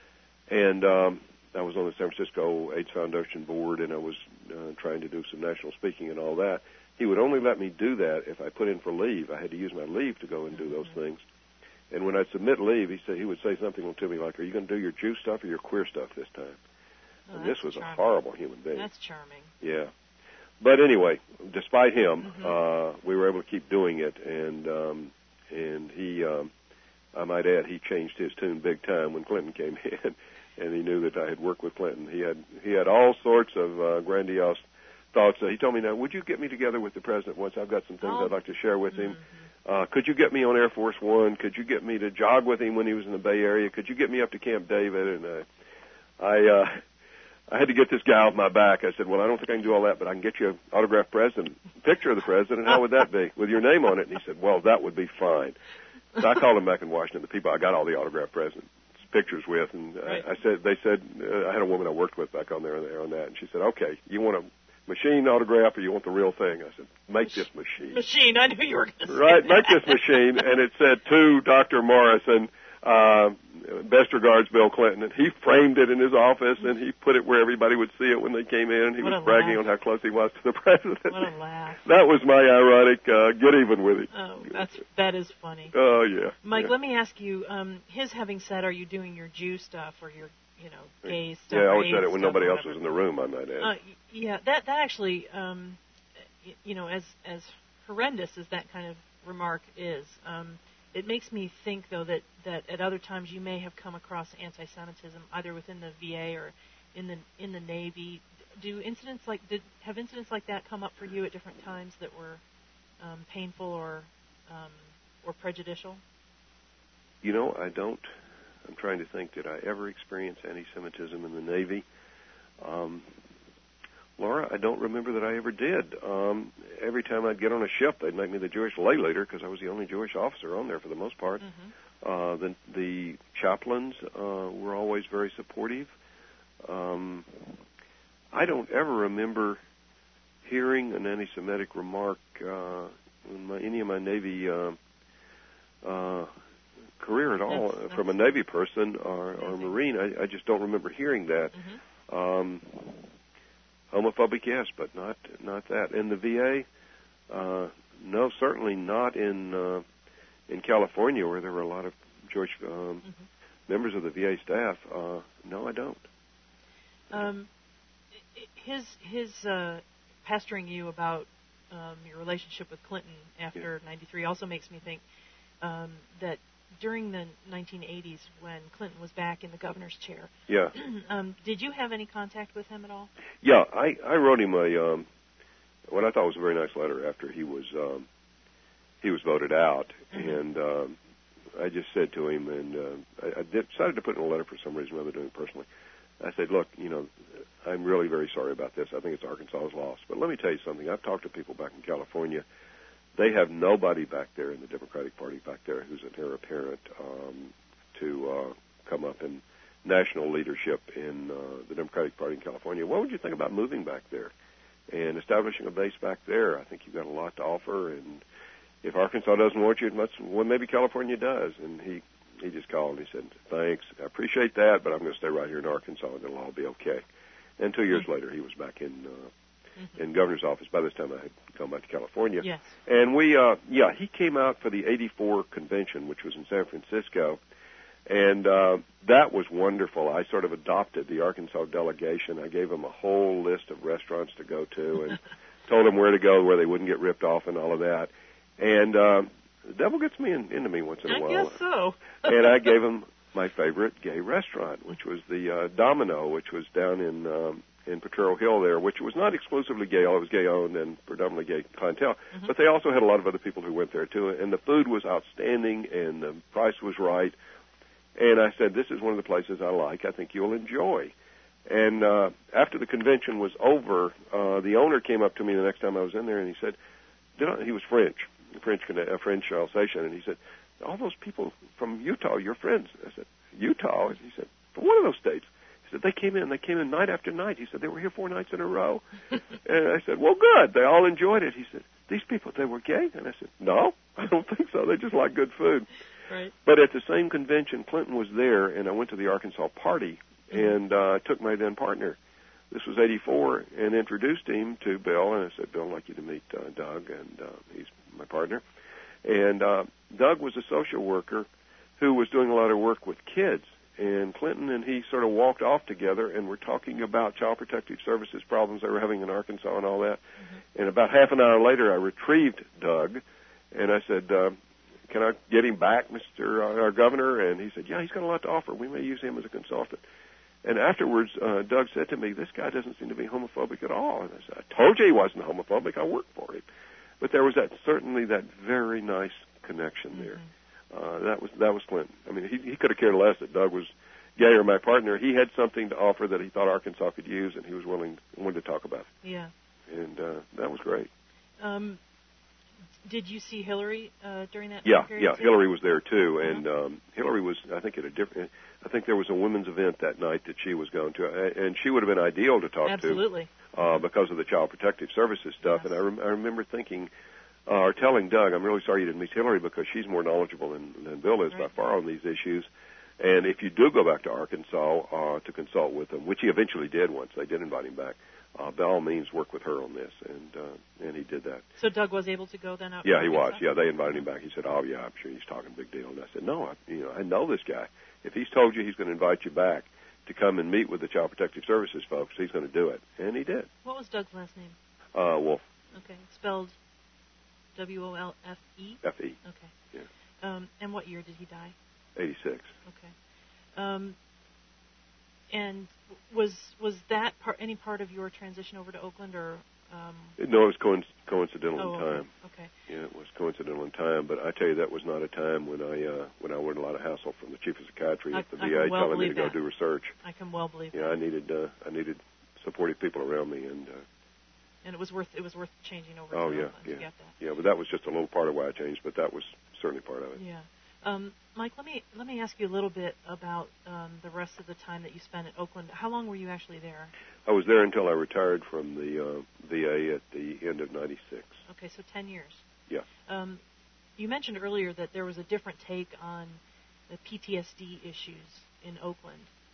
And um, I was on the San Francisco AIDS Foundation board, and I was uh, trying to do some national speaking and all that. He would only let me do that if I put in for leave. I had to use my leave to go and do mm-hmm. those things. And when I'd submit leave, he said he would say something to me like, "Are you going to do your Jew stuff or your queer stuff this time?" Oh, and this was charming. a horrible human being. That's charming. Yeah. But anyway, despite him, mm-hmm. uh, we were able to keep doing it, and um, and he, um, I might add, he changed his tune big time when Clinton came in, and he knew that I had worked with Clinton. He had he had all sorts of uh, grandiose thoughts. Uh, he told me, "Now, would you get me together with the president once? I've got some things oh. I'd like to share with mm-hmm. him. Uh, could you get me on Air Force One? Could you get me to jog with him when he was in the Bay Area? Could you get me up to Camp David?" And uh, I. Uh, I had to get this guy off my back. I said, "Well, I don't think I can do all that, but I can get you an autographed president, picture of the president. How would that be? With your name on it?" And he said, "Well, that would be fine." So I called him back in Washington, the people I got all the autographed president pictures with, and right. I, I said, they said, uh, I had a woman I worked with back on there, there on that, and she said, "Okay, you want a machine autograph or you want the real thing?" I said, "Make this machine." Machine, I knew you were going to say Right, that. make this machine, and it said, "To Doctor Morrison, uh, best regards, Bill Clinton." And he framed it in his office, and he put it where everybody would see it when they came in. He what was bragging laugh. on how close he was to the president. What a laugh. That was my ironic uh, get even with him. Oh, that's, that is funny. Oh, yeah. Mike, yeah. let me ask you, um, his having said, are you doing your Jew stuff or your, you know, gay stuff? Yeah, I always said it when stuff, nobody else was in the room, I might add. Uh, yeah, that, that actually, um, you know, as, as horrendous as that kind of remark is, um, it makes me think, though, that, that at other times you may have come across anti-Semitism either within the V A or in the in the Navy. Do incidents like did have incidents like that come up for you at different times that were um, painful or um, or prejudicial? You know, I don't. I'm trying to think. Did I ever experience anti-Semitism in the Navy? Um, Laura, I don't remember that I ever did. Um, every time I'd get on a ship, they'd make me the Jewish lay leader because I was the only Jewish officer on there for the most part. Mm-hmm. Uh, the, the chaplains uh, were always very supportive. Um, I don't ever remember hearing an anti-Semitic remark uh, in my, any of my Navy uh, uh, career at all that's, that's from a Navy person or, or a Marine. I, I just don't remember hearing that. Mm-hmm. Um, Homophobic, yes, but not not that. In the V A, uh, no, certainly not in uh, in California, where there were a lot of Jewish um, mm-hmm. members of the V A staff. Uh, no, I don't. Um, his his uh, pestering you about um, your relationship with Clinton after ninety-three also makes me think um, that during the nineteen eighties, when Clinton was back in the governor's chair, yeah, um, did you have any contact with him at all? Yeah, I, I wrote him a um, what I thought was a very nice letter after he was um, he was voted out, mm-hmm. and um, I just said to him, and uh, I, I decided to put in a letter for some reason rather than doing it personally. I said, look, you know, I'm really very sorry about this. I think it's Arkansas's loss. But let me tell you something. I've talked to people back in California. They have nobody back there in the Democratic Party back there who's an heir apparent um, to uh, come up in national leadership in uh, the Democratic Party in California. What would you think about moving back there and establishing a base back there? I think you've got a lot to offer. And if Arkansas doesn't want you, let's, well, maybe California does. And he He just called and he said, thanks, I appreciate that, but I'm going to stay right here in Arkansas and it'll all be okay. And two years mm-hmm. later, he was back in uh, mm-hmm. in governor's office. By this time, I had come back to California. Yes. And we, uh, yeah, he came out for the eighty-four convention, which was in San Francisco, and uh, that was wonderful. I sort of adopted the Arkansas delegation. I gave them a whole list of restaurants to go to and told them where to go, where they wouldn't get ripped off and all of that. And uh, the devil gets me in, into me once in a I while. I guess so. And I gave him my favorite gay restaurant, which was the uh, Domino, which was down in um, in Potrero Hill there, which was not exclusively gay. It was gay-owned and predominantly gay clientele. Mm-hmm. But they also had a lot of other people who went there, too. And the food was outstanding, and the price was right. And I said, this is one of the places I like. I think you'll enjoy. And uh, after the convention was over, uh, the owner came up to me the next time I was in there, and he said, Did I, he was French. French, uh, French Alsatian, and he said, all those people from Utah, your friends. I said, Utah? And he said, from one of those states. He said, they came in, they came in night after night. He said, they were here four nights in a row. And I said, well, good. They all enjoyed it. He said, these people, they were gay? And I said, no, I don't think so. They just like good food. Right. But at the same convention, Clinton was there, and I went to the Arkansas party and uh, took my then partner. This was eighty-four, and introduced him to Bill, and I said, Bill, I'd like you to meet uh, Doug, and uh, he's my partner. And uh, Doug was a social worker who was doing a lot of work with kids, and Clinton and he sort of walked off together and were talking about Child Protective Services problems they were having in Arkansas and all that. Mm-hmm. And about half an hour later, I retrieved Doug, and I said, uh, can I get him back, Mister Uh, our governor? And he said, yeah, he's got a lot to offer. We may use him as a consultant. And afterwards, uh, Doug said to me, this guy doesn't seem to be homophobic at all. And I said, I told you he wasn't homophobic. I worked for him. But there was that certainly that very nice connection there. Mm-hmm. Uh, that was that was Clinton. I mean, he, he could have cared less that Doug was gay or my partner. He had something to offer that he thought Arkansas could use, and he was willing wanted to talk about it. Yeah. And uh, that was great. Um, did you see Hillary uh, during that yeah, period? Yeah, too? Hillary was there too, uh-huh. and um, Hillary was, I think, at a different. I think there was a women's event that night that she was going to, and she would have been ideal to talk Absolutely. to, uh, because of the Child Protective Services stuff. Yes. And I, rem- I remember thinking, uh, or telling Doug, I'm really sorry you didn't meet Hillary because she's more knowledgeable than, than Bill is right. by far on these issues. And if you do go back to Arkansas uh, to consult with them, which he eventually did once, they did invite him back. Uh, by all means, work with her on this, and uh, and he did that. So Doug was able to go then out? Yeah, he was. Yeah, they invited him back. He said, "Oh yeah, I'm sure he's talking a big deal." And I said, "No, I, you know, I know this guy. If he's told you he's going to invite you back to come and meet with the Child Protective Services folks, he's going to do it." And he did. What was Doug's last name? Uh, Wolf. Okay, spelled W O L F E. F E. Okay. Yeah. Um, and what year did he die? Eighty-six. Okay. Um, and was was that part, any part of your transition over to Oakland, or? Um... No, it was coinc- coincidental oh, in time. Okay. okay. Yeah, it was coincidental in time. But I tell you, that was not a time when I uh, when I wanted a lot of hassle from the chief of psychiatry I, at the I V A well telling me to that. go do research. I can well believe. Yeah, that. I needed uh, I needed supportive people around me, and. Uh, and it was worth it was worth changing over. Oh to yeah, Oakland yeah, to get that. yeah. But that was just a little part of why I changed. But that was certainly part of it. Yeah. Um, Mike, let me let me ask you a little bit about um, the rest of the time that you spent at Oakland. How long were you actually there? I was there until I retired from the uh, V A at the end of ninety-six. Okay, so ten years. Yeah. Um, you mentioned earlier that there was a different take on the P T S D issues in Oakland.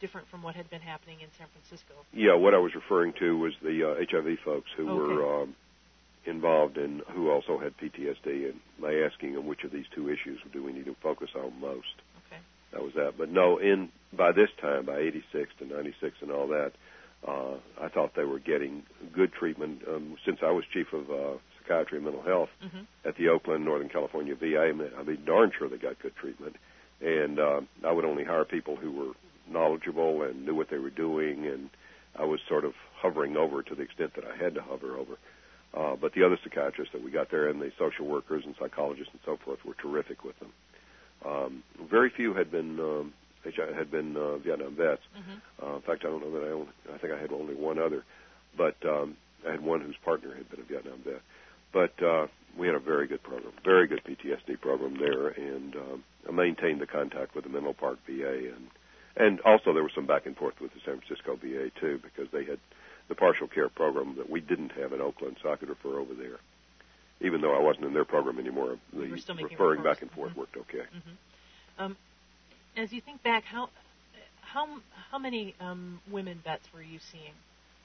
different from what had been happening in San Francisco. Yeah, what I was referring to was the uh, H I V folks who okay. were um, involved and who also had P T S D, and my asking them which of these two issues do we need to focus on most. Okay. That was that. But no, in by this time, by eighty-six to ninety-six and all that, uh, I thought they were getting good treatment. Um, since I was chief of uh, psychiatry and mental health mm-hmm. at the Oakland, Northern California V A, I'd be darn sure they got good treatment. And uh, I would only hire people who were knowledgeable and knew what they were doing, and I was sort of hovering over to the extent that I had to hover over. Uh, but the other psychiatrists that we got there and the social workers and psychologists and so forth were terrific with them. Um, very few had been um, had been uh, Vietnam vets. Mm-hmm. Uh, in fact, I don't know that I only, I think I had only one other, but um, I had one whose partner had been a Vietnam vet. But uh, we had a very good program, very good P T S D program there, and um, I maintained the contact with the Menlo Park V A, and and also there was some back and forth with the San Francisco V A too, because they had the partial care program that we didn't have in Oakland, so I could refer over there. Even though I wasn't in their program anymore, the referring back and forth mm-hmm. worked okay. Mm-hmm. Um, as you think back, how how how many um, women vets were you seeing?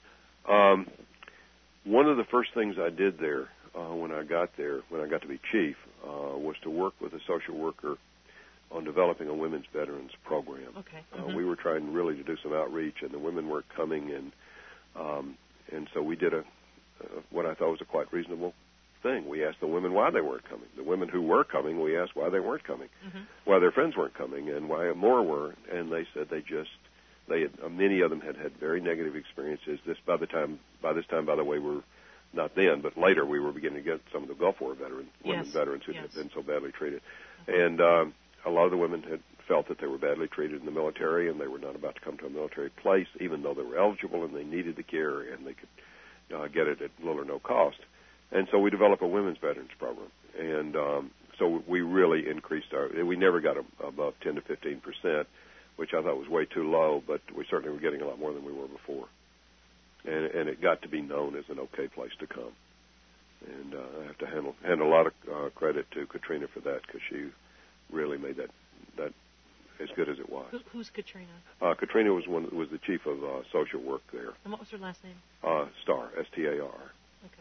Um, one of the first things I did there uh, when I got there, when I got to be chief, uh, was to work with a social worker on developing a women's veterans program. Okay. Mm-hmm. Uh, we were trying really to do some outreach, and the women weren't coming, and um, and so we did a uh, what I thought was a quite reasonable thing. We asked the women why they weren't coming. The women who were coming, we asked why they weren't coming, mm-hmm. why their friends weren't coming, and why more were. And they said they just, they had, uh, many of them had had very negative experiences. This by the time, by this time, by the way, we're not then, but later we were beginning to get some of the Gulf War veterans, women yes. veterans who yes. had been so badly treated, mm-hmm. and um, a lot of the women had felt that they were badly treated in the military, and they were not about to come to a military place, even though they were eligible and they needed the care and they could uh, get it at little or no cost. And so we developed a women's veterans program, and um, so we really increased our. We never got a, above ten to fifteen percent, which I thought was way too low, but we certainly were getting a lot more than we were before. And, and it got to be known as an okay place to come. And uh, I have to handle hand a lot of uh, credit to Katrina for that, because she really made that that as good as it was. Who, who's Katrina? Uh, Katrina was one was the chief of uh, social work there. And what was her last name? Uh, Starr, S T A R. Okay.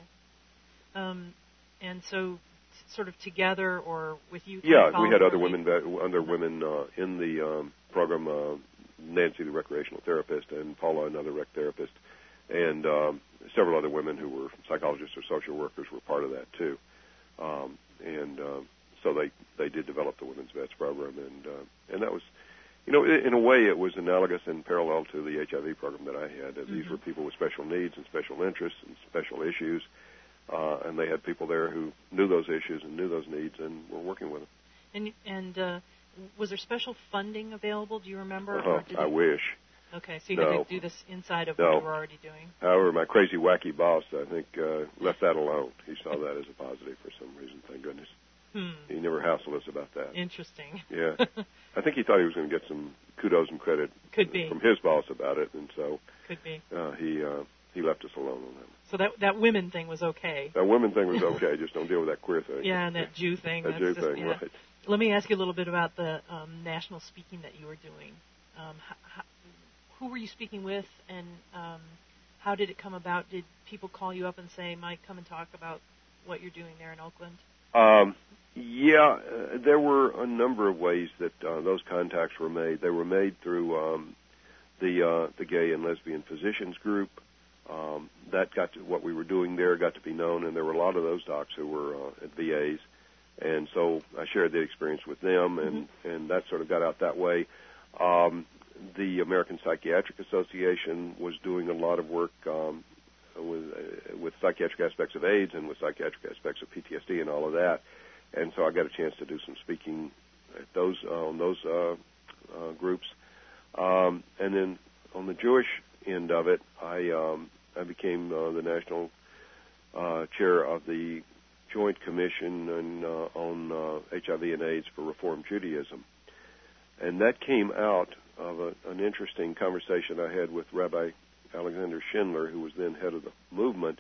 Um, and so, sort of together or with you? Yeah, we had other women, other women uh, in the um, program. Uh, Nancy, the recreational therapist, and Paula, another rec therapist, and um, several other women who were psychologists or social workers were part of that too. Um, and um, so they they did develop the women's vets program, and uh, and that was, you know, in a way it was analogous and parallel to the H I V program that I had. Mm-hmm. These were people with special needs and special interests and special issues. Uh, and they had people there who knew those issues and knew those needs and were working with them. And and uh, was there special funding available? Do you remember? Uh-huh. I it... wish. Okay, so you no. had to do this inside of no. what you were already doing. However, my crazy, wacky boss, I think, uh, left that alone. He saw that as a positive for some reason, thank goodness. Hmm. He never hassled us about that. Interesting. Yeah. I think he thought he was going to get some kudos and credit Could be. from his boss about it, and so Could be. Uh, he... Uh, He left us alone on that. So that that women thing was okay. That women thing was okay. Just don't deal with that queer thing. Yeah, and that Jew thing. That that's Jew just, thing, yeah. right. Let me ask you a little bit about the um, national speaking that you were doing. Um, how, who were you speaking with, and um, how did it come about? Did people call you up and say, Mike, come and talk about what you're doing there in Oakland? Um, yeah, uh, there were a number of ways that uh, those contacts were made. They were made through um, the uh, the Gay and Lesbian Physicians Group. Um, that got to, what we were doing there got to be known, and there were a lot of those docs who were uh, at V As, and so I shared the experience with them, and, mm-hmm. and that sort of got out that way. Um, the American Psychiatric Association was doing a lot of work um, with, uh, with psychiatric aspects of AIDS and with psychiatric aspects of P T S D and all of that, and so I got a chance to do some speaking at those uh, on those uh, uh, groups, um, and then on the Jewish end of it, I um, I became uh, the national uh, chair of the Joint Commission and, uh, on uh, H I V and AIDS for Reform Judaism. And that came out of a, an interesting conversation I had with Rabbi Alexander Schindler, who was then head of the movement.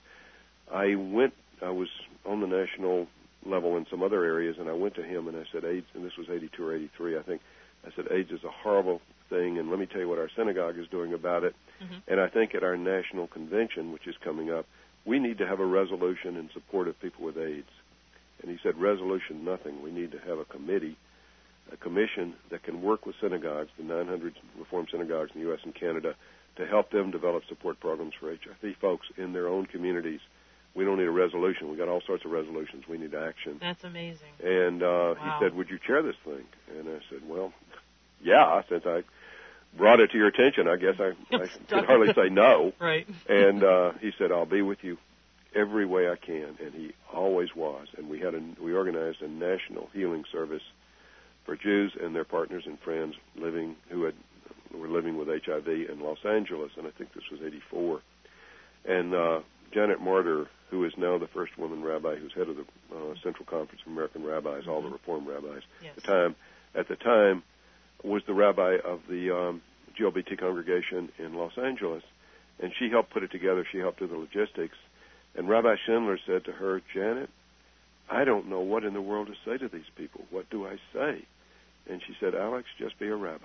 I went, I was on the national level in some other areas, and I went to him and I said, AIDS, and this was eighty-two or eighty-three, I think. I said, AIDS is a horrible thing, and let me tell you what our synagogue is doing about it. Mm-hmm. And I think at our national convention, which is coming up, we need to have a resolution in support of people with AIDS. And he said, resolution, nothing. We need to have a committee, a commission that can work with synagogues, the nine hundred Reformed synagogues in the U S and Canada, to help them develop support programs for H I V folks in their own communities. We don't need a resolution. We've got all sorts of resolutions. We need action. That's amazing. And uh, wow. he said, would you chair this thing? And I said, well, yeah, since I brought it to your attention, I guess I, I could hardly say no. Right. And uh, he said, I'll be with you every way I can. And he always was. And we had a, we organized a national healing service for Jews and their partners and friends living who had were living with H I V in Los Angeles, and I think this was eighty-four. And uh, Janet Martyr, who is now the first woman rabbi who's head of the uh, Central Conference of American Rabbis, mm-hmm. all the Reform rabbis, yes. at the time, at the time was the rabbi of the um, G L B T congregation in Los Angeles, and she helped put it together. She helped do the logistics. And Rabbi Schindler said to her, Janet, I don't know what in the world to say to these people. What do I say? And she said, Alex, just be a rabbi.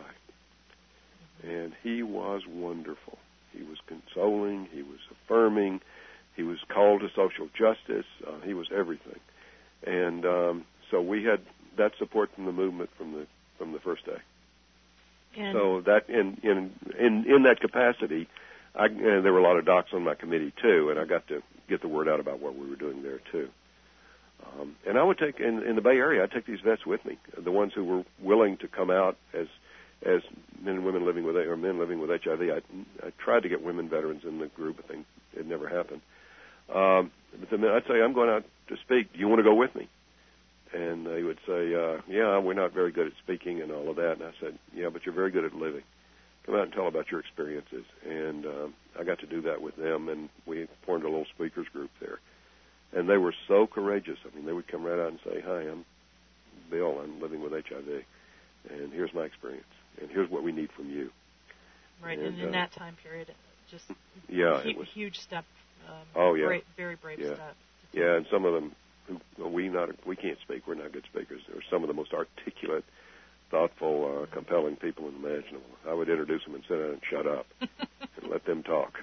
And he was wonderful. He was consoling. He was affirming. He was called to social justice. Uh, he was everything. And um, so we had that support from the movement from the from the first day. And so that in in in, in that capacity, I, and there were a lot of docs on my committee too, and I got to get the word out about what we were doing there too. Um, and I would take in, in the Bay Area, I'd take these vets with me, the ones who were willing to come out as as men and women living with or men living with H I V. I, I tried to get women veterans in the group, but think it never happened. Um, but then I'd say, I'm going out to speak. Do you want to go with me? And they would say, uh, yeah, we're not very good at speaking and all of that. And I said, yeah, but you're very good at living. Come out and tell about your experiences. And um, I got to do that with them, and we formed a little speakers group there. And they were so courageous. I mean, they would come right out and say, hi, I'm Bill. I'm living with H I V. And here's my experience. And here's what we need from you. Right, and, and in uh, that time period, just yeah, hu- it was, huge step. Um, oh, yeah. Brave, very brave yeah. step. Yeah, and some of them, who well, we not we can't speak. We're not good speakers. They're some of the most articulate, thoughtful, uh, compelling people imaginable. I would introduce them and sit down and shut up and let them talk.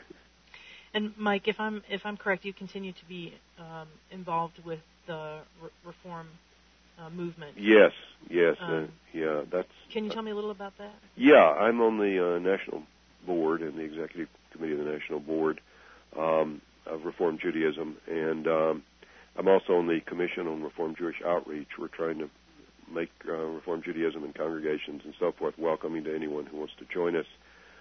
And Mike, if I'm if I'm correct, you continue to be um, involved with the re- reform uh, movement. Yes, yes, um, uh, yeah. That's. Can you tell me a little about that? Yeah, I'm on the uh, national board and the executive committee of the national board um, of Reform Judaism, and um, I'm also on the Commission on Reform Jewish Outreach. We're trying to make uh, Reform Judaism in congregations and so forth welcoming to anyone who wants to join us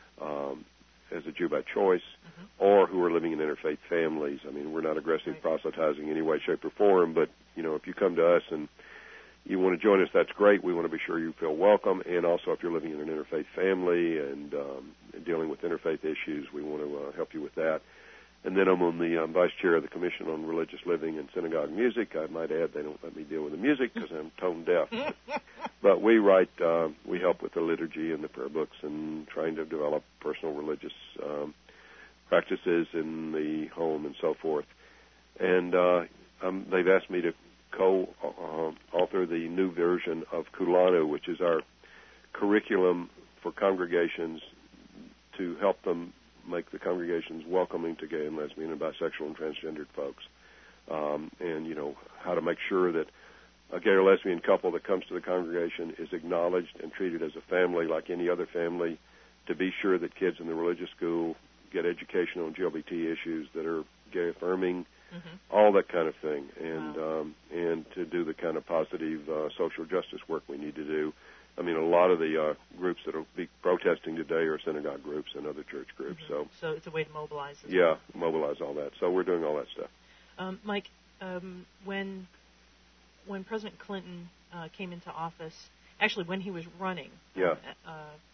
um, as a Jew by choice, mm-hmm. or who are living in interfaith families. I mean, we're not aggressive right. proselytizing in any way, shape, or form, but, you know, if you come to us and you want to join us, that's great. We want to be sure you feel welcome. And also, if you're living in an interfaith family and um, dealing with interfaith issues, we want to uh, help you with that. And then I'm on the um, vice chair of the Commission on Religious Living and Synagogue Music. I might add they don't let me deal with the music because I'm tone deaf. But we write, uh, we help with the liturgy and the prayer books and trying to develop personal religious um, practices in the home and so forth. And uh, um, they've asked me to co-author the new version of Kulanu, which is our curriculum for congregations to help them make the congregations welcoming to gay and lesbian and bisexual and transgendered folks. Um, and, you know, how to make sure that a gay or lesbian couple that comes to the congregation is acknowledged and treated as a family like any other family, to be sure that kids in the religious school get education on G L B T issues that are gay affirming, mm-hmm. all that kind of thing, and wow. um, and to do the kind of positive uh, social justice work we need to do. I mean, a lot of the uh, groups that will be protesting today are synagogue groups and other church groups. Mm-hmm. So, so it's a way to mobilize. As yeah, well. mobilize all that. So we're doing all that stuff. Um, Mike, um, when when President Clinton uh, came into office, actually when he was running, yeah. uh,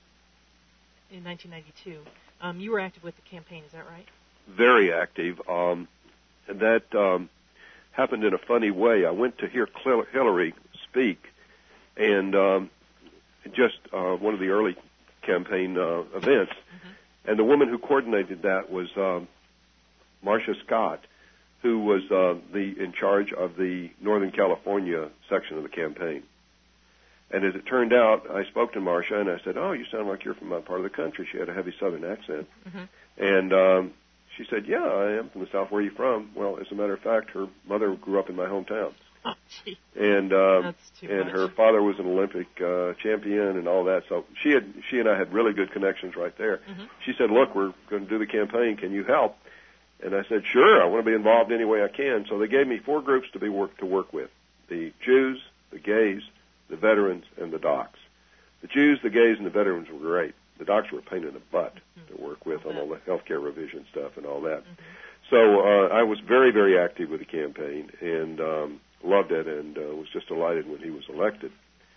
in nineteen ninety-two, um, you were active with the campaign. Is that right? Very active. Um, and that um, happened in a funny way. I went to hear Hillary speak, and um, just uh, one of the early campaign uh, events, mm-hmm. and the woman who coordinated that was um, Marcia Scott, who was uh, the in charge of the Northern California section of the campaign. And as it turned out, I spoke to Marcia, and I said, oh, you sound like you're from my part of the country. She had a heavy Southern accent. Mm-hmm. And um, she said, yeah, I am from the South. Where are you from? Well, as a matter of fact, her mother grew up in my hometown. Oh, gee. And uh, That's too and much. her father was an Olympic uh, champion and all that. So she had she and I had really good connections right there. Mm-hmm. She said, look, we're going to do the campaign. Can you help? And I said, sure, I want to be involved any way I can. So they gave me four groups to be work to work with: the Jews, the gays, the veterans, and the docs. The Jews, the gays, and the veterans were great. The docs were a pain in the butt mm-hmm. to work with on all the health care revision stuff and all that. Mm-hmm. So uh, I was very, very active with the campaign and um, loved it, and uh, was just delighted when he was elected.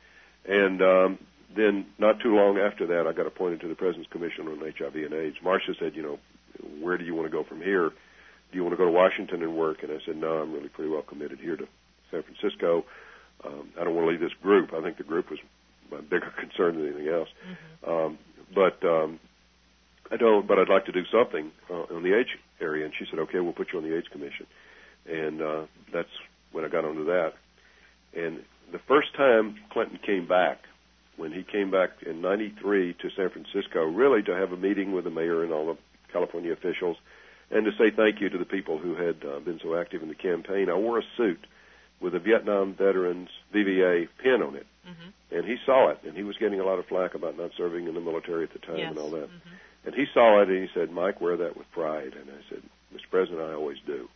And um, then not too long after that, I got appointed to the President's Commission on H I V and AIDS. Marcia said, you know, where do you want to go from here? Do you want to go to Washington and work? And I said, no, I'm really pretty well committed here to San Francisco. Um, I don't want to leave this group. I think the group was my bigger concern than anything else. Mm-hmm. Um, but um, I don't. But I'd like to do something uh, on the AIDS area. And she said, okay, we'll put you on the AIDS Commission. And uh, that's when I got onto that. And the first time Clinton came back, when he came back in ninety-three to San Francisco, really to have a meeting with the mayor and all the California officials, and to say thank you to the people who had uh, been so active in the campaign, I wore a suit with a Vietnam Veterans V V A pin on it. Mm-hmm. And he saw it, and he was getting a lot of flack about not serving in the military at the time yes. and all that. Mm-hmm. And he saw it, and he said, Mike, wear that with pride. And I said, Mister President, I always do.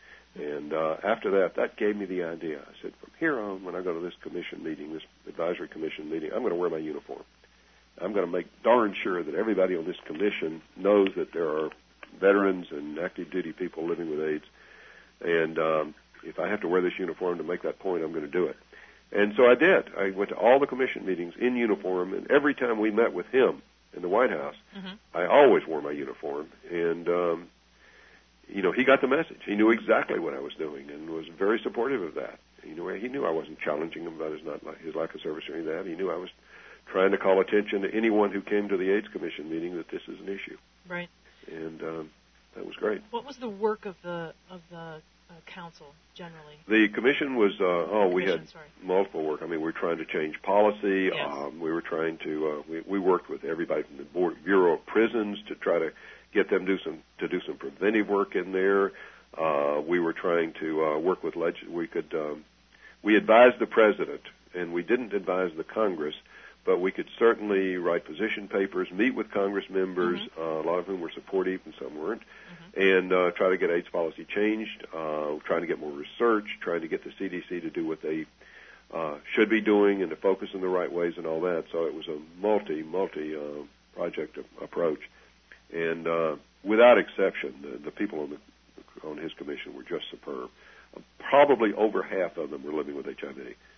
And uh, after that, that gave me the idea. I said, from here on, when I go to this commission meeting, this advisory commission meeting, I'm going to wear my uniform. I'm going to make darn sure that everybody on this commission knows that there are veterans and active duty people living with AIDS. And um, if I have to wear this uniform to make that point, I'm going to do it. And so I did. I went to all the commission meetings in uniform, and every time we met with him in the White House, mm-hmm. I always wore my uniform. And, um, you know, he got the message. He knew exactly what I was doing and was very supportive of that. He knew, he knew I wasn't challenging him about his, not, his lack of service or any of that. He knew I was trying to call attention to anyone who came to the AIDS Commission meeting that this is an issue. Right. And um, that was great. What was the work of the of the uh, council generally? The commission was, uh, oh, we had sorry. multiple work. I mean, we were trying to change policy. Yes. Um, we were trying to, uh, we, we worked with everybody from the Board, Bureau of Prisons to try to get them do some to do some preventive work in there. Uh, we were trying to uh, work with, leg- we could, um, we advised the president, and we didn't advise the Congress, but we could certainly write position papers, meet with Congress members, mm-hmm. uh, a lot of whom were supportive and some weren't, mm-hmm. and uh, try to get AIDS policy changed, uh, trying to get more research, trying to get the C D C to do what they uh, should be doing and to focus in the right ways and all that. So it was a multi, multi uh, project approach. And uh, without exception, the, the people on, the, on his commission were just superb. Uh, probably over half of them were living with H I V.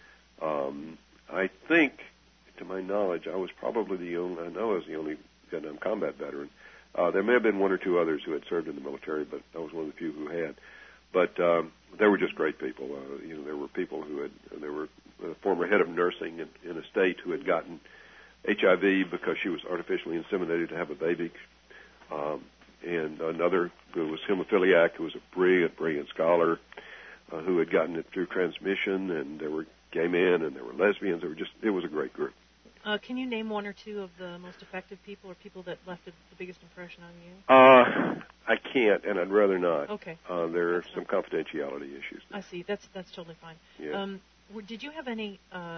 Um, I think, to my knowledge, I was probably the only, I know I was the only Vietnam combat veteran. Uh, there may have been one or two others who had served in the military, but I was one of the few who had. But um, they were just great people. Uh, you know, there were people who had, there were a former head of nursing in, in a state who had gotten H I V because she was artificially inseminated to have a baby. Um, and another who was hemophiliac, who was a brilliant, brilliant scholar, uh, who had gotten it through transmission, and there were gay men and there were lesbians. There were just, it was a great group. Uh, can you name one or two of the most effective people or people that left the, the biggest impression on you? Uh, I can't, and I'd rather not. Okay. Uh, there are some confidentiality issues. I see. That's that's totally fine. Yeah. Um, did you have any uh,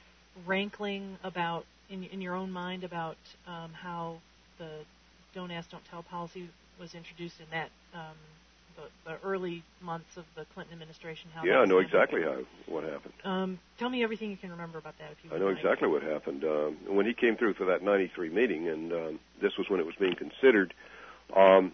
rankling about, in, in your own mind, about um, how the Don't Ask, Don't Tell policy was introduced in that um, the, the early months of the Clinton administration? How yeah, I know exactly how what happened. Um, tell me everything you can remember about that, if you would I know like. exactly what happened. Um, when he came through for that ninety-three meeting, and um, this was when it was being considered, um,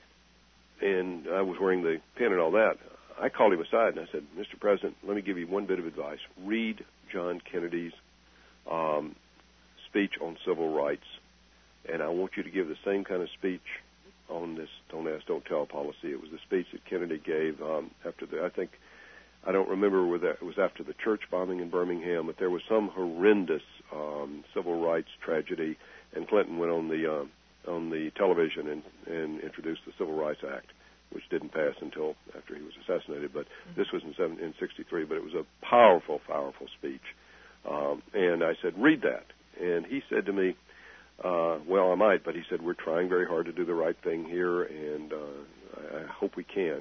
and I was wearing the pin and all that, I called him aside and I said, Mister President, let me give you one bit of advice. Read John Kennedy's um, speech on civil rights, and I want you to give the same kind of speech on this Don't Ask, Don't Tell policy. It was the speech that Kennedy gave um, after the, I think, I don't remember whether it was after the church bombing in Birmingham, but there was some horrendous um, civil rights tragedy, and Clinton went on the uh, on the television and, and introduced the Civil Rights Act, which didn't pass until after he was assassinated. But mm-hmm. this was in, seven, in sixty-three, but it was a powerful, powerful speech. Um, and I said, read that. And he said to me, uh, well, I might, but he said, we're trying very hard to do the right thing here, and uh, I, I hope we can.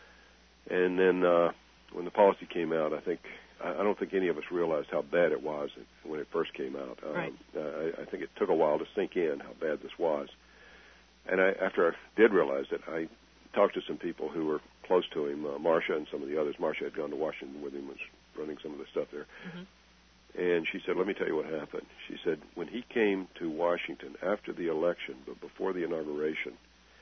And then uh, when the policy came out, I think, I, I don't think any of us realized how bad it was when it first came out. Um, right. I, I think it took a while to sink in how bad this was. And I, after I did realize it, I talked to some people who were close to him, uh, Marcia and some of the others. Marcia had gone to Washington with him, was running some of the stuff there. Mm-hmm. And she said, let me tell you what happened. She said, when he came to Washington after the election, but before the inauguration,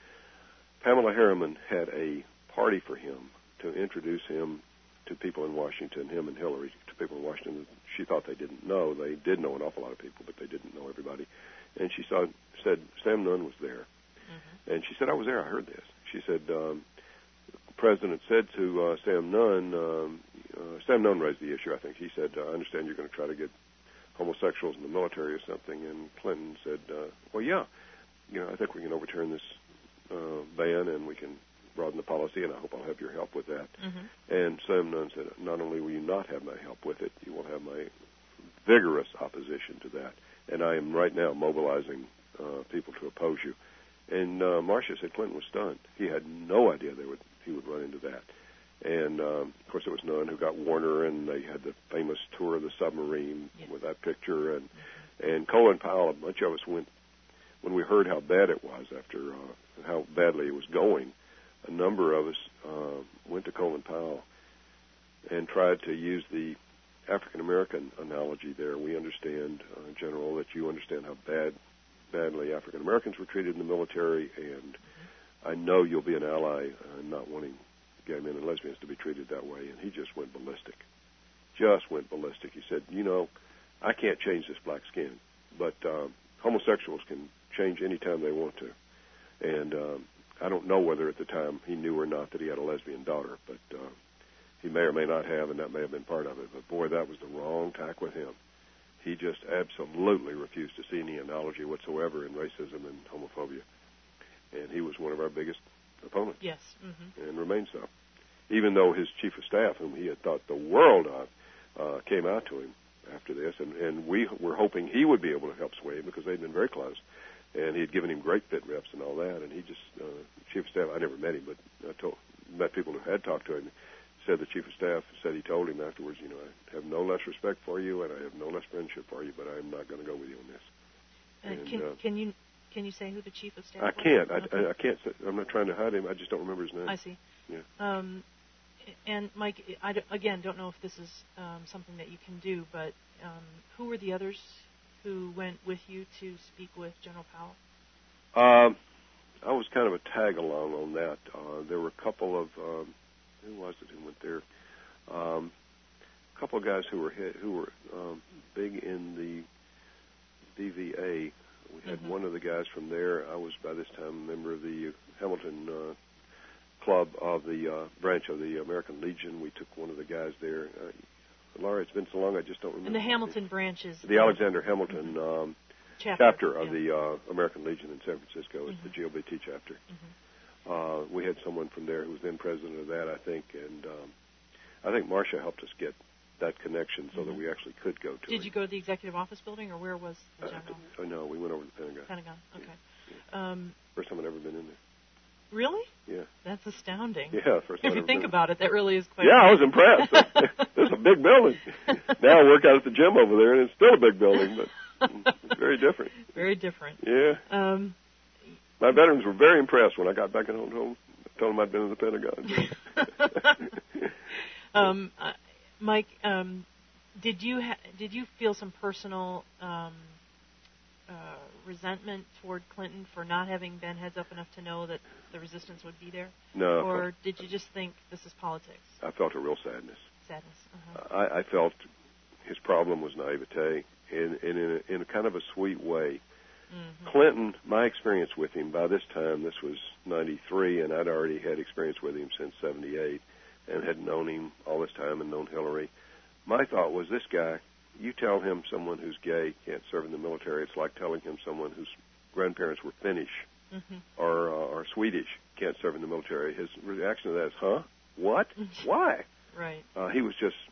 Pamela Harriman had a party for him to introduce him to people in Washington, him and Hillary, to people in Washington. She thought they didn't know. They did know an awful lot of people, but they didn't know everybody. And she saw, said, Sam Nunn was there. Mm-hmm. And she said, I was there. I heard this. She said, um, the president said to uh, Sam Nunn, um, uh, Sam Nunn raised the issue, I think. He said, I understand you're going to try to get homosexuals in the military or something. And Clinton said, uh, well, yeah, you know, I think we can overturn this uh, ban and we can broaden the policy, and I hope I'll have your help with that. Mm-hmm. And Sam Nunn said, not only will you not have my help with it, you will have my vigorous opposition to that. And I am right now mobilizing uh, people to oppose you. And uh, Marcia said Clinton was stunned. He had no idea they would he would run into that. And, um, of course, it was Nunn who got Warner, and they had the famous tour of the submarine yeah. with that picture. And, mm-hmm. and Colin Powell, a bunch of us went, when we heard how bad it was after uh, how badly it was going, a number of us uh, went to Colin Powell and tried to use the African-American analogy there. We understand, uh, General, that you understand how bad badly African-Americans were treated in the military, and mm-hmm. I know you'll be an ally uh, not wanting gay men and lesbians to be treated that way. And he just went ballistic, just went ballistic. He said, you know, I can't change this black skin, but uh, homosexuals can change any time they want to. And um, I don't know whether at the time he knew or not that he had a lesbian daughter, but uh, he may or may not have, and that may have been part of it. But, boy, that was the wrong tack with him. He just absolutely refused to see any analogy whatsoever in racism and homophobia. And he was one of our biggest opponents. Yes. Mm-hmm. And remains so. Even though his chief of staff, whom he had thought the world of, uh, came out to him after this, and, and we were hoping he would be able to help sway him because they'd been very close. And he had given him great fit reps and all that. And he just, uh, chief of staff, I never met him, but I told, met people who had talked to him, said the chief of staff said he told him afterwards, you know, I have no less respect for you and I have no less friendship for you, but I'm not going to go with you on this. Uh, and, can, uh, can you can you say who the chief of staff I was? can't. Okay. I, I, I can't. Say, I'm not trying to hide him. I just don't remember his name. I see. Yeah. Um, and Mike, I d- again don't know if this is um, something that you can do, but um, who were the others who went with you to speak with General Powell? Um, I was kind of a tag along on that. Uh, there were a couple of um, who was it who went there? Um, a couple of guys who were hit, who were um, big in the B V A. We had mm-hmm. one of the guys from there. I was by this time a member of the Hamilton uh, Club of the uh, branch of the American Legion. We took one of the guys there. Uh, Laura, it's been so long I just don't remember. And the Hamilton branch is the Alexander Hamilton mm-hmm. um, chapter, chapter of yeah. the uh, American Legion in San Francisco. It's mm-hmm. the G O B T chapter. Mm-hmm. Uh, we had someone from there who was then president of that, I think, and um, I think Marcia helped us get that connection so mm-hmm. that we actually could go to Did it. you go to the Executive Office building, or where was the uh, general? Oh, no, we went over to the Pentagon. Pentagon, okay. Yeah. Yeah. Um, first time I'd ever been in there. Really? Yeah. That's astounding. Yeah, first time If you I've think been. about it, that really is quite Yeah, I was impressed. It's a big building. Now I work out at the gym over there, and it's still a big building, but it's very different. Very different. Yeah. Um, My veterans were very impressed when I got back at home. I told them I'd been in the Pentagon. um, uh, Mike, um, did you ha- did you feel some personal um, uh, resentment toward Clinton for not having been heads up enough to know that the resistance would be there? No. Or did you just think this is politics? I felt a real sadness. Sadness. Uh-huh. I, I felt his problem was naivete, and, and in, a, in a kind of a sweet way. Mm-hmm. Clinton, my experience with him, by this time, this was ninety-three, and I'd already had experience with him since seventy-eight and had known him all this time and known Hillary. My thought was, this guy, you tell him someone who's gay can't serve in the military, it's like telling him someone whose grandparents were Finnish mm-hmm. or, uh, or Swedish can't serve in the military. His reaction to that is, huh? What? Why? Right. Uh, he was just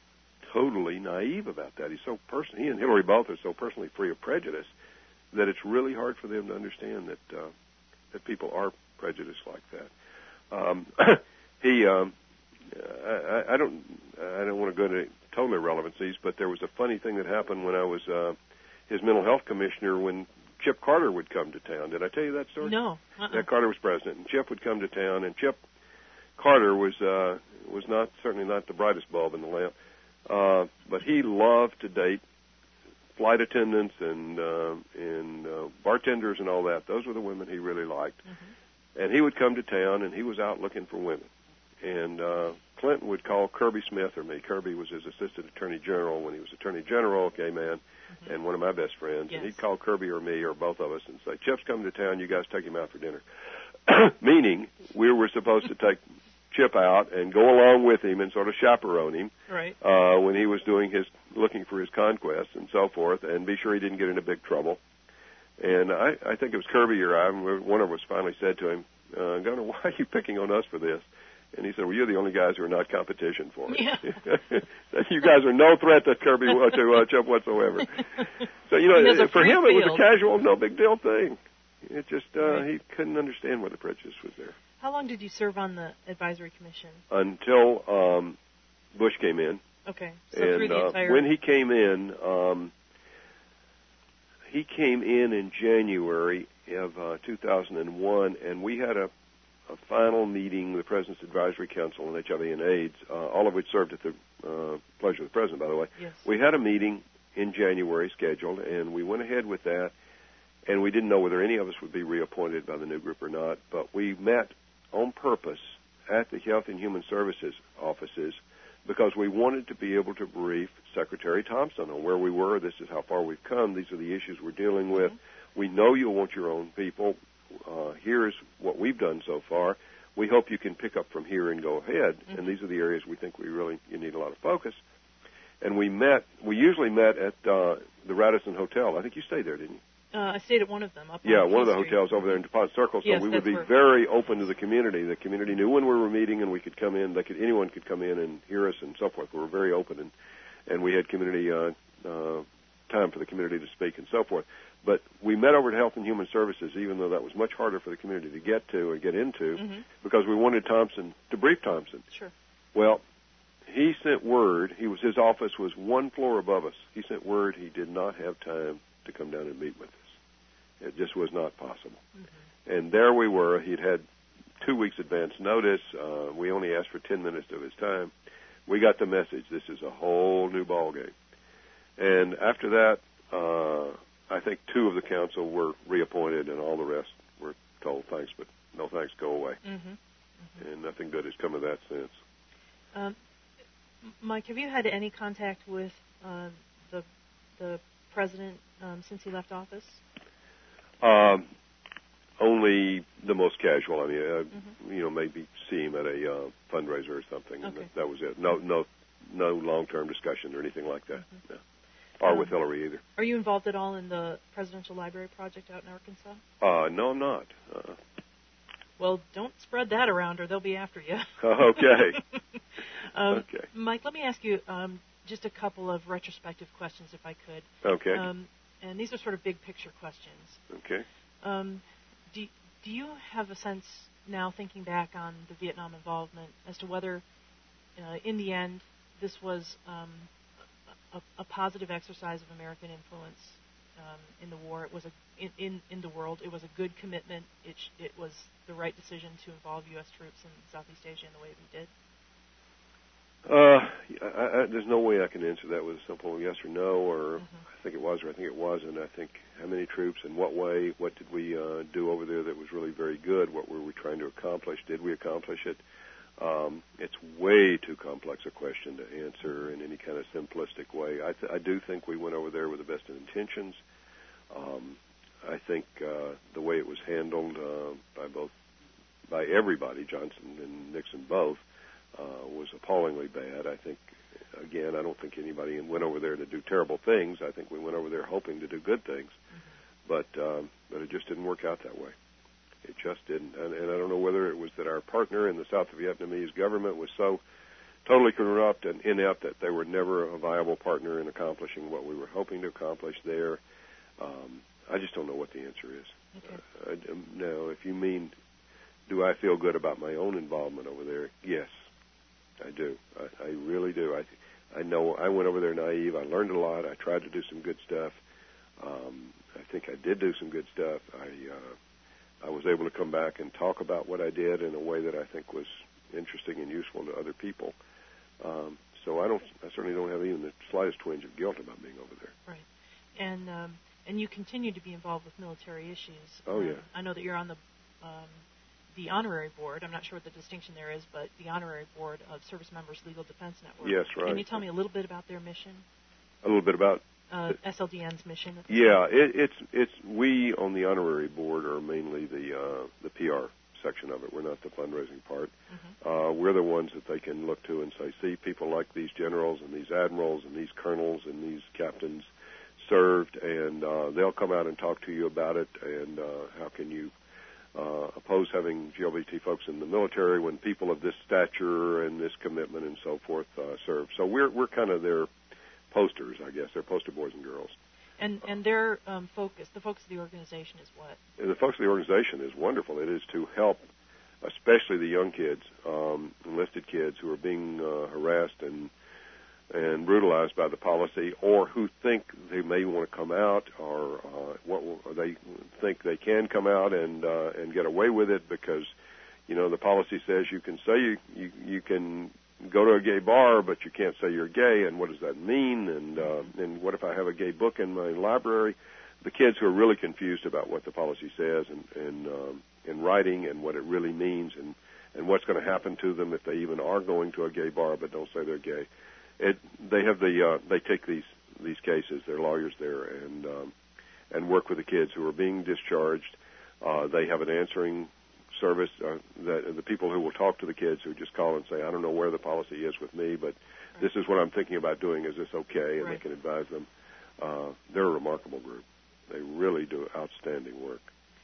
totally naive about that. He's so person. He and Hillary both are so personally free of prejudice that it's really hard for them to understand that uh, that people are prejudiced like that. Um, he, um, I, I don't, I don't want to go into total irrelevancies, but there was a funny thing that happened when I was uh, his mental health commissioner when Chip Carter would come to town. Did I tell you that story? No. Uh-uh. Yeah, Carter was president, and Chip would come to town, and Chip Carter was uh, was not certainly not the brightest bulb in the lamp, uh, but he loved to date flight attendants and uh, and uh, bartenders and all that. Those were the women he really liked. Mm-hmm. And he would come to town, and he was out looking for women. And uh, Clinton would call Kirby Smith or me. Kirby was his assistant attorney general when he was attorney general, gay man, mm-hmm. and one of my best friends. Yes. And he'd call Kirby or me or both of us and say, Chip's coming to town. You guys take him out for dinner. Meaning we were supposed to take Chip out and go along with him and sort of chaperone him right. uh, when he was doing his looking for his conquests and so forth, and be sure he didn't get into big trouble. And I, I think it was Kirby or I, one of us finally said to him, uh, Governor, why are you picking on us for this? And he said, well, you're the only guys who are not competition for it. Yeah. You guys are no threat to Kirby, to uh, Chip whatsoever. So, you know, for him field. It was a casual, no big deal thing. It just, uh, right. He couldn't understand why the prejudice was there. How long did you serve on the advisory commission? Until um, Bush came in. Okay. So and through the entire... uh, when he came in, um, he came in in January of uh, two thousand one, and we had a, a final meeting, the President's Advisory Council on H I V and AIDS, uh, all of which served at the uh, pleasure of the President, by the way. Yes. We had a meeting in January scheduled, and we went ahead with that, and we didn't know whether any of us would be reappointed by the new group or not, but we met on purpose at the Health and Human Services offices because we wanted to be able to brief Secretary Thompson on where we were. This is how far we've come. These are the issues we're dealing with. Mm-hmm. We know you'll want your own people. Uh, here's what we've done so far. We hope you can pick up from here and go ahead. Mm-hmm. And these are the areas we think we really you need a lot of focus. And we met. We usually met at uh, the Radisson Hotel. I think you stayed there, didn't you? Uh, I stayed at one of them. Up yeah, on one of the Street. hotels over there in DuPont Circle. So yes, we would be where... very open to the community. The community knew when we were meeting, and we could come in. They could anyone could come in and hear us and so forth. We were very open, and and we had community uh, uh, time for the community to speak and so forth. But we met over at Health and Human Services, even though that was much harder for the community to get to and get into, mm-hmm. because we wanted Thompson to brief Thompson. Sure. Well, he sent word. He was his office was one floor above us. He sent word he did not have time to come down and meet with us. It just was not possible. Mm-hmm. And there we were. He'd had two weeks advance notice. Uh, we only asked for ten minutes of his time. We got the message. This is a whole new ballgame. And after that, uh, I think two of the council were reappointed, and all the rest were told thanks, but no thanks, go away. Mm-hmm. Mm-hmm. And nothing good has come of that since. Um, Mike, have you had any contact with uh, the the president um, since he left office? Um, only the most casual. I mean, uh, mm-hmm. you know, maybe see him at a uh, fundraiser or something. Okay. And that, that was it. No, no, no long-term discussion or anything like that. Mm-hmm. No. Or um, with Hillary either. Are you involved at all in the Presidential Library Project out in Arkansas? Uh, no, I'm not. Uh, well, don't spread that around, or they'll be after you. Okay. um, okay. Mike, let me ask you um, just a couple of retrospective questions, if I could. Okay. Um, and these are sort of big picture questions. Okay. Um, do, do you have a sense now, thinking back on the Vietnam involvement, as to whether, uh, in the end, this was um, a, a positive exercise of American influence um, in the war? It was a in, in, in the world. It was a good commitment. It, sh- it was the right decision to involve U S troops in Southeast Asia in the way we did. Uh, I, I, there's no way I can answer that with a simple yes or no, or mm-hmm. I think it was or I think it wasn't. I think how many troops, in what way, what did we uh, do over there that was really very good? What were we trying to accomplish? Did we accomplish it? Um, it's way too complex a question to answer in any kind of simplistic way. I, th- I do think we went over there with the best of intentions. Um, I think uh, the way it was handled uh, by both, by everybody, Johnson and Nixon both, Uh, was appallingly bad. I think, again, I don't think anybody went over there to do terrible things. I think we went over there hoping to do good things, mm-hmm. but um, but it just didn't work out that way. It just didn't, and, and I don't know whether it was that our partner in the South Vietnamese government was so totally corrupt and inept, that they were never a viable partner in accomplishing what we were hoping to accomplish there. Um, I just don't know what the answer is. Okay. Uh, I, um, now, if you mean, do I feel good about my own involvement over there? Yes, I do. I, I really do. I, I know I went over there naive. I learned a lot. I tried to do some good stuff. Um, I think I did do some good stuff. I uh, I was able to come back and talk about what I did in a way that I think was interesting and useful to other people. Um, so I don't. I certainly don't have even the slightest twinge of guilt about being over there. Right. And um, and you continue to be involved with military issues. Oh, um, yeah. I know that you're on the um, the honorary board. I'm not sure what the distinction there is, but the honorary board of Service Members Legal Defense Network. Yes, right. Can you tell me a little bit about their mission? A little bit about uh, S L D N's mission. Yeah, it, it's it's we on the honorary board are mainly the uh, the P R section of it. We're not the fundraising part. Mm-hmm. Uh, we're the ones that they can look to and say, see, people like these generals and these admirals and these colonels and these captains served, and uh, they'll come out and talk to you about it, and uh, how can you uh, oppose having G L B T folks in the military when people of this stature and this commitment and so forth uh, serve. So we're we're kind of their posters, I guess. They're poster boys and girls. And and their um, focus, the focus of the organization is what? The focus of the organization is wonderful. It is to help, especially the young kids, um, enlisted kids who are being uh, harassed and and brutalized by the policy, or who think they may want to come out, or uh, what or they think they can come out and uh, and get away with it because, you know, the policy says you can say you you, you can go to a gay bar, but you can't say you're gay, and what does that mean? And uh, and what if I have a gay book in my library? The kids who are really confused about what the policy says and and um, in writing and what it really means, and and what's going to happen to them if they even are going to a gay bar but don't say they're gay. It, they have the uh, they take these these cases. They're lawyers there and um, and work with the kids who are being discharged. Uh, they have an answering service uh, that the people who will talk to the kids who just call and say, I don't know where the policy is with me, but right. this is what I'm thinking about doing. Is this okay? And right. they can advise them. Uh, they're a remarkable group. They really do outstanding work.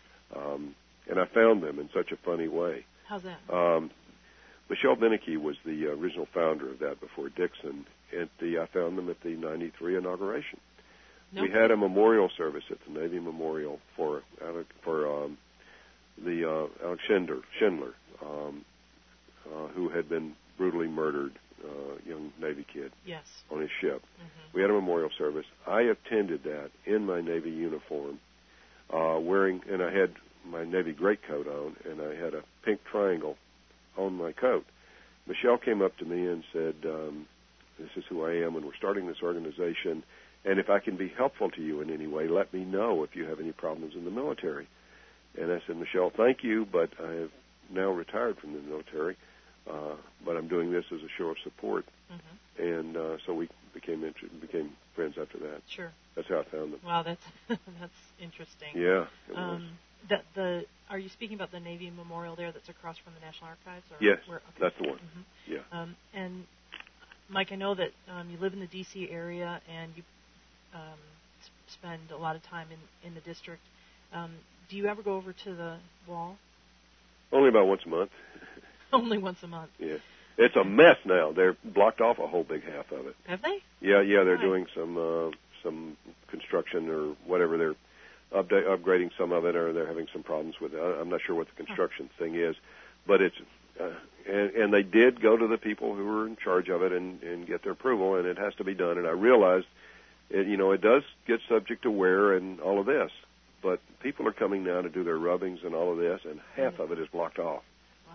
Um, and I found them in such a funny way. How's that? Um, Michelle Beneke was the original founder of that before Dixon. At the, I found them at the ninety-three inauguration. Nope. We had a memorial service at the Navy Memorial for for um, the uh, Alex Schindler, Schindler um, uh, who had been brutally murdered, uh, young Navy kid, yes. on his ship. Mm-hmm. We had a memorial service. I attended that in my Navy uniform, uh, wearing, and I had my Navy greatcoat on, and I had a pink triangle on my coat. Michelle came up to me and said, um, this is who I am, and we're starting this organization, and if I can be helpful to you in any way, let me know if you have any problems in the military. And I said, Michelle, thank you, but I have now retired from the military, uh, but I'm doing this as a show of support. Mm-hmm. And uh, so we became inter- became friends after that. Sure. That's how I found them. Wow, that's that's interesting. Yeah, it um, was. The, the, are you speaking about the Navy Memorial there that's across from the National Archives? Or yes, where, okay. That's the one. Mm-hmm. Yeah. Um, and, Mike, I know that um, you live in the D C area and you um, spend a lot of time in, in the district. Um, do you ever go over to the wall? Only about once a month. Only once a month. Yeah. It's a mess now. They're blocked off a whole big half of it. Have they? Yeah, yeah. They're right. doing some uh, some construction or whatever. They're update, upgrading some of it, or they're having some problems with it. I'm not sure what the construction huh. thing is, but it's uh, and, and they did go to the people who were in charge of it and, and get their approval, and it has to be done. And I realized, it, you know, it does get subject to wear and all of this, but people are coming now to do their rubbings and all of this, and half mm-hmm. of it is blocked off.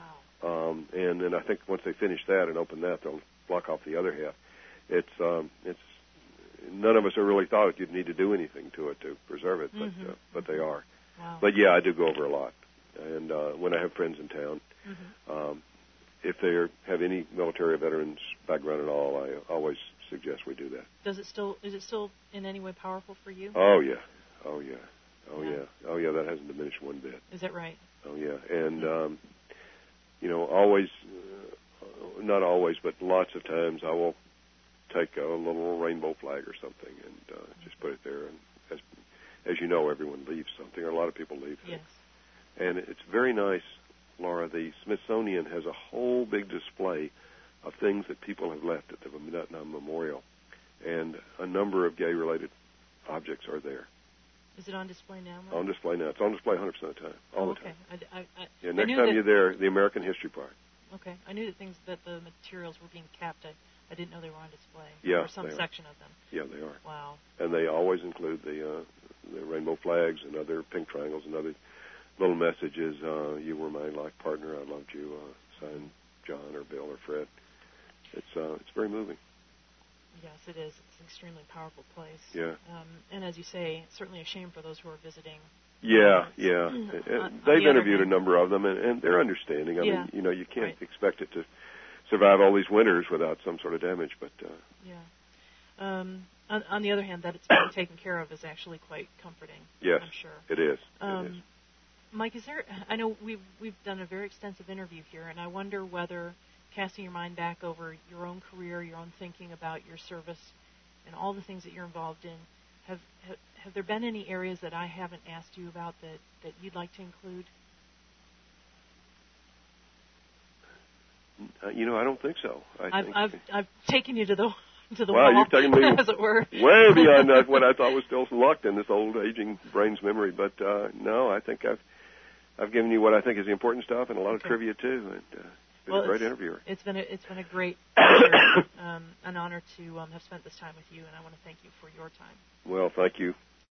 Wow. Um, and then I think once they finish that and open that, they'll block off the other half. It's um, it's none of us have really thought you'd need to do anything to it to preserve it, but mm-hmm. uh, but they are. Wow. But yeah, I do go over a lot, and uh, when I have friends in town, mm-hmm. um, if they are, have any military veterans background at all, I always suggest we do that. Does it still is it still in any way powerful for you? Oh yeah, oh yeah, oh yeah, yeah, oh yeah. That hasn't diminished one bit. Is that right? Oh yeah, and um, you know, always, uh, not always, but lots of times, I will take a little rainbow flag or something and uh, just put it there. And as, as you know, everyone leaves something, or a lot of people leave things. Yes. And it's very nice, Laura. The Smithsonian has a whole big display of things that people have left at the Vietnam Memorial, and a number of gay-related objects are there. Is it on display now, Mike? On display now. It's on display one hundred percent of the time, all oh, the okay. time. I, I, I, yeah, next I time that, you're there, the American History Park. Okay. I knew that things that the materials were being kept. I, I didn't know they were on display. Yeah, or some section of them. Yeah, they are. Wow. And they always include the uh, the rainbow flags and other pink triangles and other little messages. Uh, you were my life partner. I loved you. Uh, signed John or Bill or Fred. It's uh, it's very moving. Yes, it is. It's an extremely powerful place. Yeah. Um, and as you say, it's certainly a shame for those who are visiting. Yeah, yeah. On, They've the interviewed hand, a number of them, and, and they're understanding. I yeah. mean, you know, you can't right. expect it to survive all these winters without some sort of damage, but... Uh, yeah. Um, on, on the other hand, that it's being taken care of is actually quite comforting. Yes, I'm sure. it is. Um, it is. Mike, is there... I know we've, we've done a very extensive interview here, and I wonder whether, casting your mind back over your own career, your own thinking about your service, and all the things that you're involved in, have, have have there been any areas that I haven't asked you about that, that you'd like to include? Uh, you know, I don't think so. I I've think I've I've taken you to the to the wow, wall, you've taken me as it were, way beyond uh, what I thought was still locked in this old aging brain's memory. But uh, no, I think I've I've given you what I think is the important stuff and a lot of okay. trivia too. And uh, been well, a great it's, interviewer. It's been a, it's been a great pleasure, um, an honor to um, have spent this time with you, and I want to thank you for your time. Well, thank you